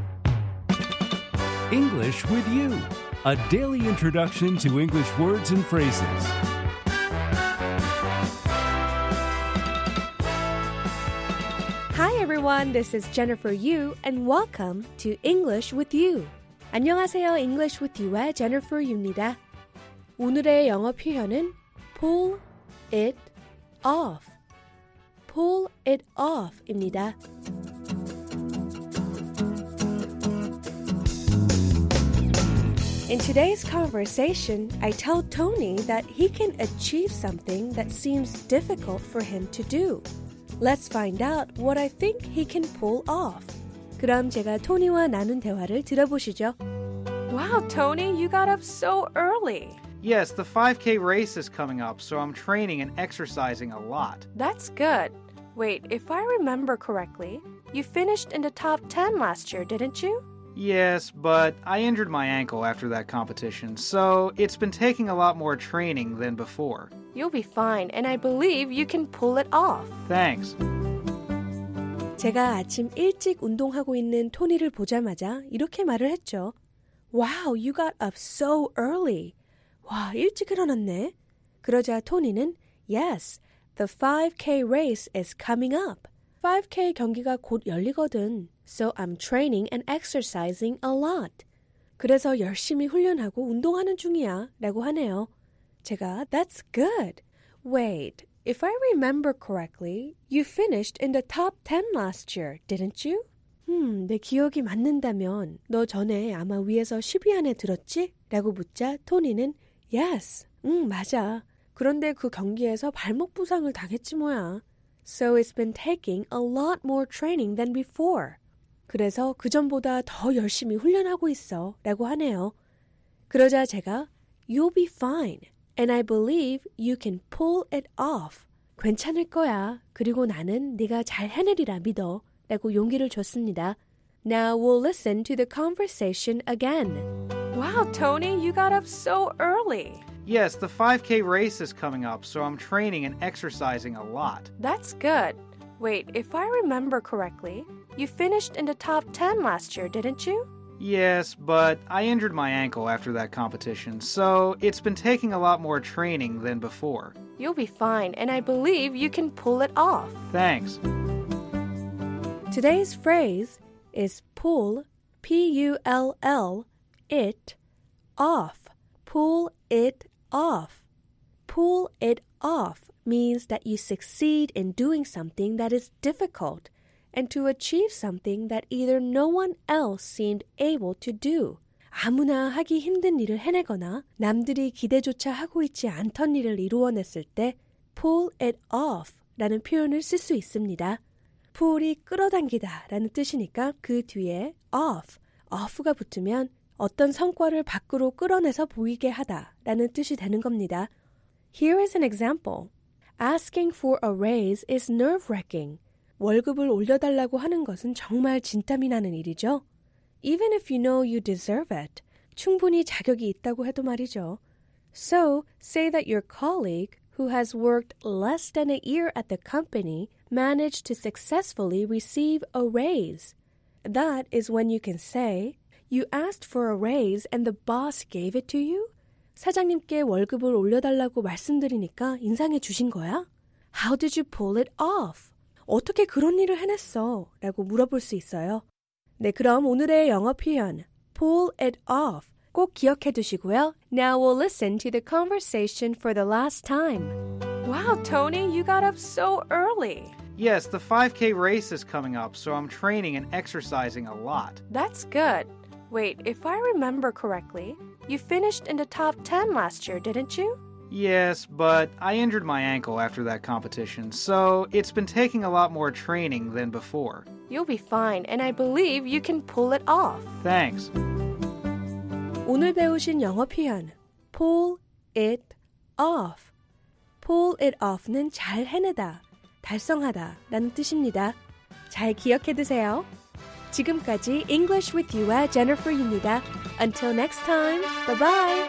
English with You, a daily introduction to English words and phrases. Hi everyone, this is Jennifer Yu and welcome to English with You. 안녕하세요, English with You의 Jennifer Yu입니다. 오늘의 영어 표현은 pull it off. pull it off입니다. In today's conversation, I tell Tony that he can achieve something that seems difficult for him to do. Let's find out what I think he can pull off. 그럼 제가 토니와 나눈 대화를 들어보시죠. Wow, Tony, you got up so early. Yes, the 5K race is coming up, so I'm training and exercising a lot. That's good. Wait, if I remember correctly, you finished in the top 10 last year, didn't you? Yes, but I injured my ankle after that competition, so it's been taking a lot more training than before. You'll be fine, and I believe you can pull it off. Thanks. 제가 아침 일찍 운동하고 있는 토니를 보자마자 이렇게 말을 했죠. Wow, you got up so early. 와, 일찍 일어났네. 그러자 토니는 Yes, the 5K race is coming up. 5K 경기가 곧 열리거든. So I'm training and exercising a lot. 그래서 열심히 훈련하고 운동하는 중이야 라고 하네요. 제가 That's good. Wait, if I remember correctly, you finished in the top 10 last year, didn't you? 내 기억이 맞는다면 너 전에 아마 위에서 10위 안에 들었지? 라고 묻자 토니는 Yes, 맞아. 그런데 그 경기에서 발목 부상을 당했지 뭐야. So it's been taking a lot more training than before. 그래서 그전보다 더 열심히 훈련하고 있어 라고 하네요. 그러자 제가 You'll be fine. And I believe you can pull it off. 괜찮을 거야. 그리고 나는 네가 잘 해내리라 믿어. 라고 용기를 줬습니다. Now we'll listen to the conversation again. Wow, Tony, you got up so early. Yes, the 5K race is coming up, so I'm training and exercising a lot. That's good. Wait, if I remember correctly, you finished in the top 10 last year, didn't you? Yes, but I injured my ankle after that competition, so it's been taking a lot more training than before. You'll be fine, and I believe you can pull it off. Thanks. Today's phrase is pull, P-U-L-L, it, off. Pull it off. Pull it off means that you succeed in doing something that is difficult and to achieve something that either no one else seemed able to do. 아무나 하기 힘든 일을 해내거나 남들이 기대조차 하고 있지 않던 일을 이루어냈을 때 pull it off 라는 표현을 쓸 수 있습니다. pull이 끌어당기다 라는 뜻이니까 그 뒤에 off가 붙으면 어떤 성과를 밖으로 끌어내서 보이게 하다 라는 뜻이 되는 겁니다. Here is an example. Asking for a raise is nerve-wracking. 월급을 올려달라고 하는 것은 정말 진땀이 나는 일이죠. Even if you know you deserve it. 충분히 자격이 있다고 해도 말이죠. So, say that your colleague, who has worked less than a year at the company, managed to successfully receive a raise. That is when you can say, You asked for a raise and the boss gave it to you? 사장님께 월급을 올려달라고 말씀드리니까 인상해 주신 거야? How did you pull it off? 어떻게 그런 일을 해냈어? 라고 물어볼 수 있어요. 네, 그럼 오늘의 영어 표현 pull it off 꼭 기억해 두시고요. Now we'll listen to the conversation for the last time. Wow, Tony, you got up so early. Yes, the 5K race is coming up, so I'm training and exercising a lot. That's good. Wait, if I remember correctly, you finished in the top 10 last year, didn't you? Yes, but I injured my ankle after that competition, so it's been taking a lot more training than before. You'll be fine, and I believe you can pull it off. Thanks. 오늘 배우신 영어 표현 pull it off. pull it off는 잘 해내다, 달성하다 라는 뜻입니다. 잘 기억해 두세요. 지금까지 English with You의 Jennifer Yu입니다. Until next time, bye-bye.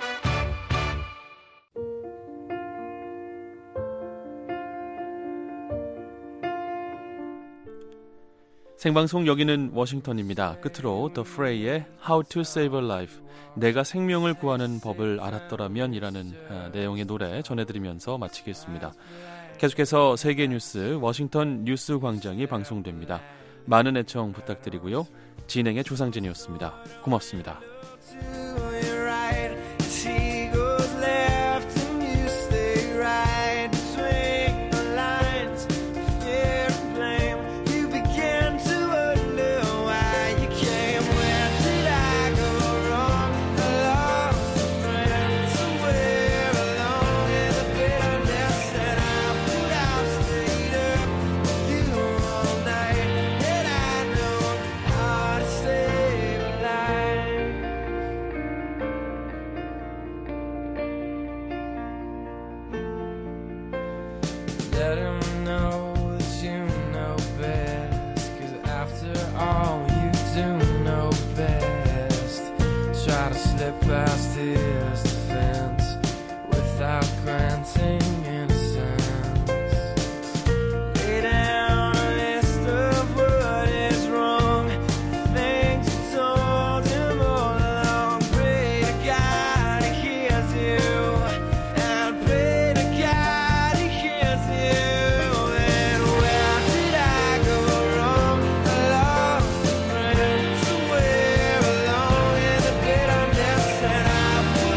생방송 여기는 워싱턴입니다. 끝으로 The Fray의 How to Save a Life, 내가 생명을 구하는 법을 알았더라면 이라는 내용의 노래 전해드리면서 마치겠습니다. 계속해서 세계 뉴스 워싱턴 뉴스 광장이 방송됩니다. 많은 애청 부탁드리고요. 진행의 조상진이었습니다. 고맙습니다. Let him know that you know best, 'cause after all you do know best. Try to slip past his defense without granting innocence. Lay down a list of what is wrong, things you told him all along. Pray to God he hears you, and pray to God he hears you. Then where did I go wrong? I lost a friend somewhere along in the bitterness, and I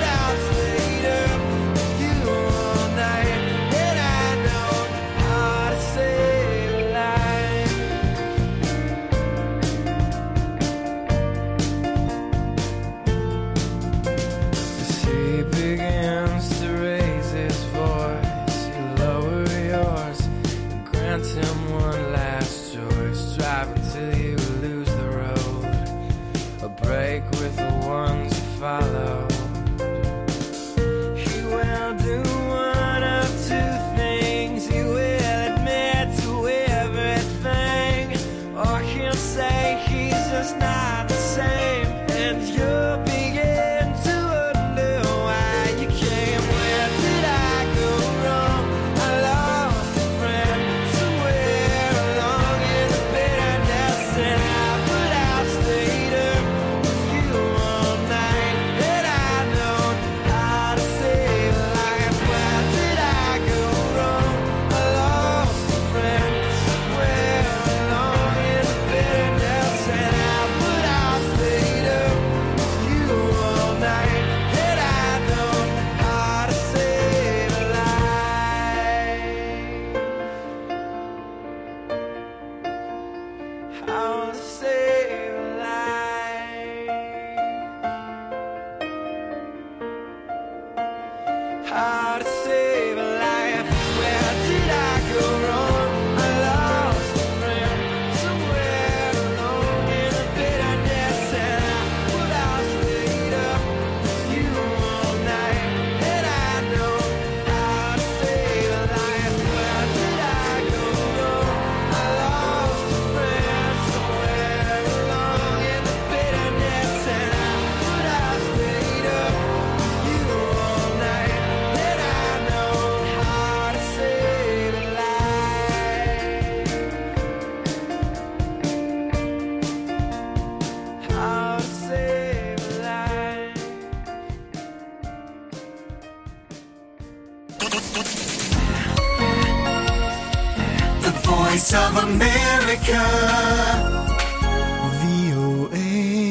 Voice of America, VOA.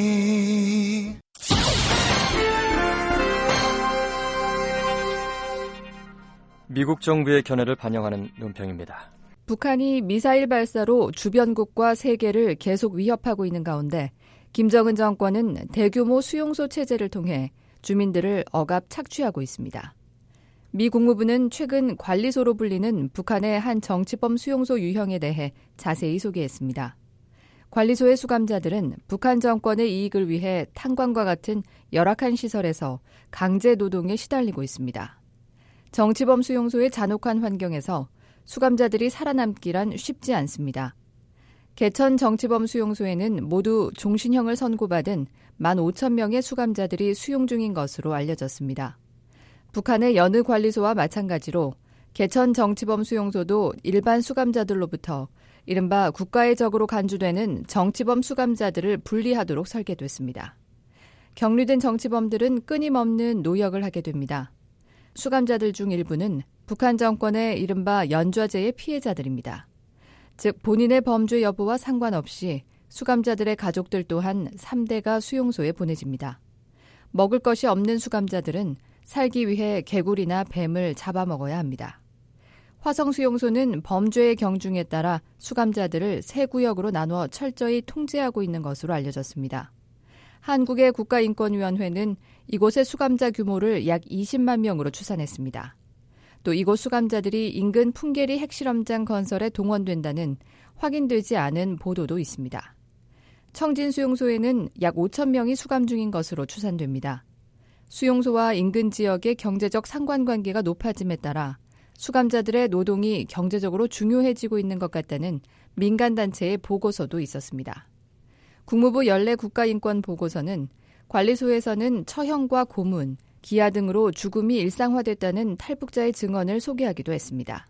미국 정부의 견해를 반영하는 논평입니다. 북한이 미사일 발사로 주변국과 세계를 계속 위협하고 있는 가운데 김정은 정권은 대규모 수용소 체제를 통해 주민들을 억압 착취하고 있습니다. 미 국무부는 최근 관리소로 불리는 북한의 한 정치범 수용소 유형에 대해 자세히 소개했습니다. 관리소의 수감자들은 북한 정권의 이익을 위해 탄광과 같은 열악한 시설에서 강제 노동에 시달리고 있습니다. 정치범 수용소의 잔혹한 환경에서 수감자들이 살아남기란 쉽지 않습니다. 개천 정치범 수용소에는 모두 종신형을 선고받은 15,000명의 수감자들이 수용 중인 것으로 알려졌습니다. 북한의 여느 관리소와 마찬가지로 개천 정치범 수용소도 일반 수감자들로부터 이른바 국가의 적으로 간주되는 정치범 수감자들을 분리하도록 설계됐습니다. 격리된 정치범들은 끊임없는 노역을 하게 됩니다. 수감자들 중 일부는 북한 정권의 이른바 연좌제의 피해자들입니다. 즉 본인의 범죄 여부와 상관없이 수감자들의 가족들 또한 3대가 수용소에 보내집니다. 먹을 것이 없는 수감자들은 살기 위해 개구리나 뱀을 잡아먹어야 합니다. 화성수용소는 범죄의 경중에 따라 수감자들을 세 구역으로 나누어 철저히 통제하고 있는 것으로 알려졌습니다. 한국의 국가인권위원회는 이곳의 수감자 규모를 약 20만 명으로 추산했습니다. 또 이곳 수감자들이 인근 풍계리 핵실험장 건설에 동원된다는 확인되지 않은 보도도 있습니다. 청진수용소에는 약 5천 명이 수감 중인 것으로 추산됩니다. 수용소와 인근 지역의 경제적 상관관계가 높아짐에 따라 수감자들의 노동이 경제적으로 중요해지고 있는 것 같다는 민간단체의 보고서도 있었습니다. 국무부 연례 국가인권보고서는 관리소에서는 처형과 고문, 기아 등으로 죽음이 일상화됐다는 탈북자의 증언을 소개하기도 했습니다.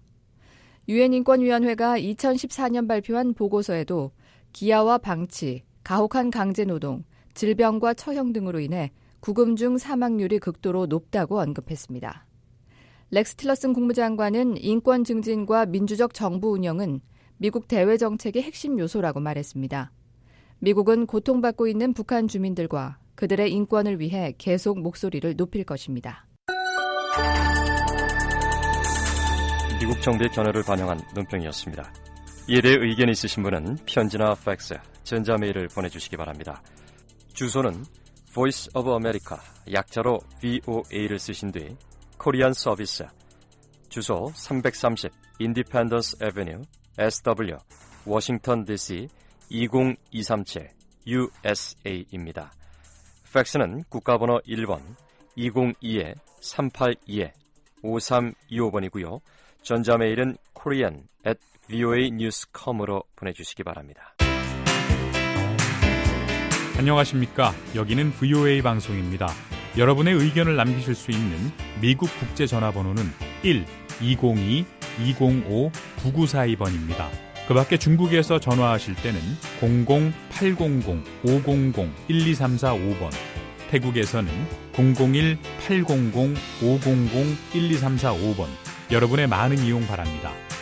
유엔인권위원회가 2014년 발표한 보고서에도 기아와 방치, 가혹한 강제노동, 질병과 처형 등으로 인해 구금 중 사망률이 극도로 높다고 언급했습니다. 렉스 틸러슨 국무장관은 인권 증진과 민주적 정부 운영은 미국 대외 정책의 핵심 요소라고 말했습니다. 미국은 고통받고 있는 북한 주민들과 그들의 인권을 위해 계속 목소리를 높일 것입니다. 미국 정부의 견해를 반영한 논평이었습니다. 이에 대해 의견이 있으신 분은 편지나 팩스, 전자메일을 보내주시기 바랍니다. 주소는 Voice of America, 약자로 VOA를 쓰신 뒤 코리안 서비스, 주소 330 Independence Avenue, SW, 워싱턴 DC 20237 USA입니다. 팩스는 국가번호 1번 202-382-5325번이고요. 전자메일은 korean@voanews.com으로 보내주시기 바랍니다. 안녕하십니까. 여기는 VOA 방송입니다. 여러분의 의견을 남기실 수 있는 미국 국제전화번호는 1-202-205-9942번입니다. 그 밖에 중국에서 전화하실 때는 00-800-500-12345번, 태국에서는 001-800-500-12345번, 여러분의 많은 이용 바랍니다.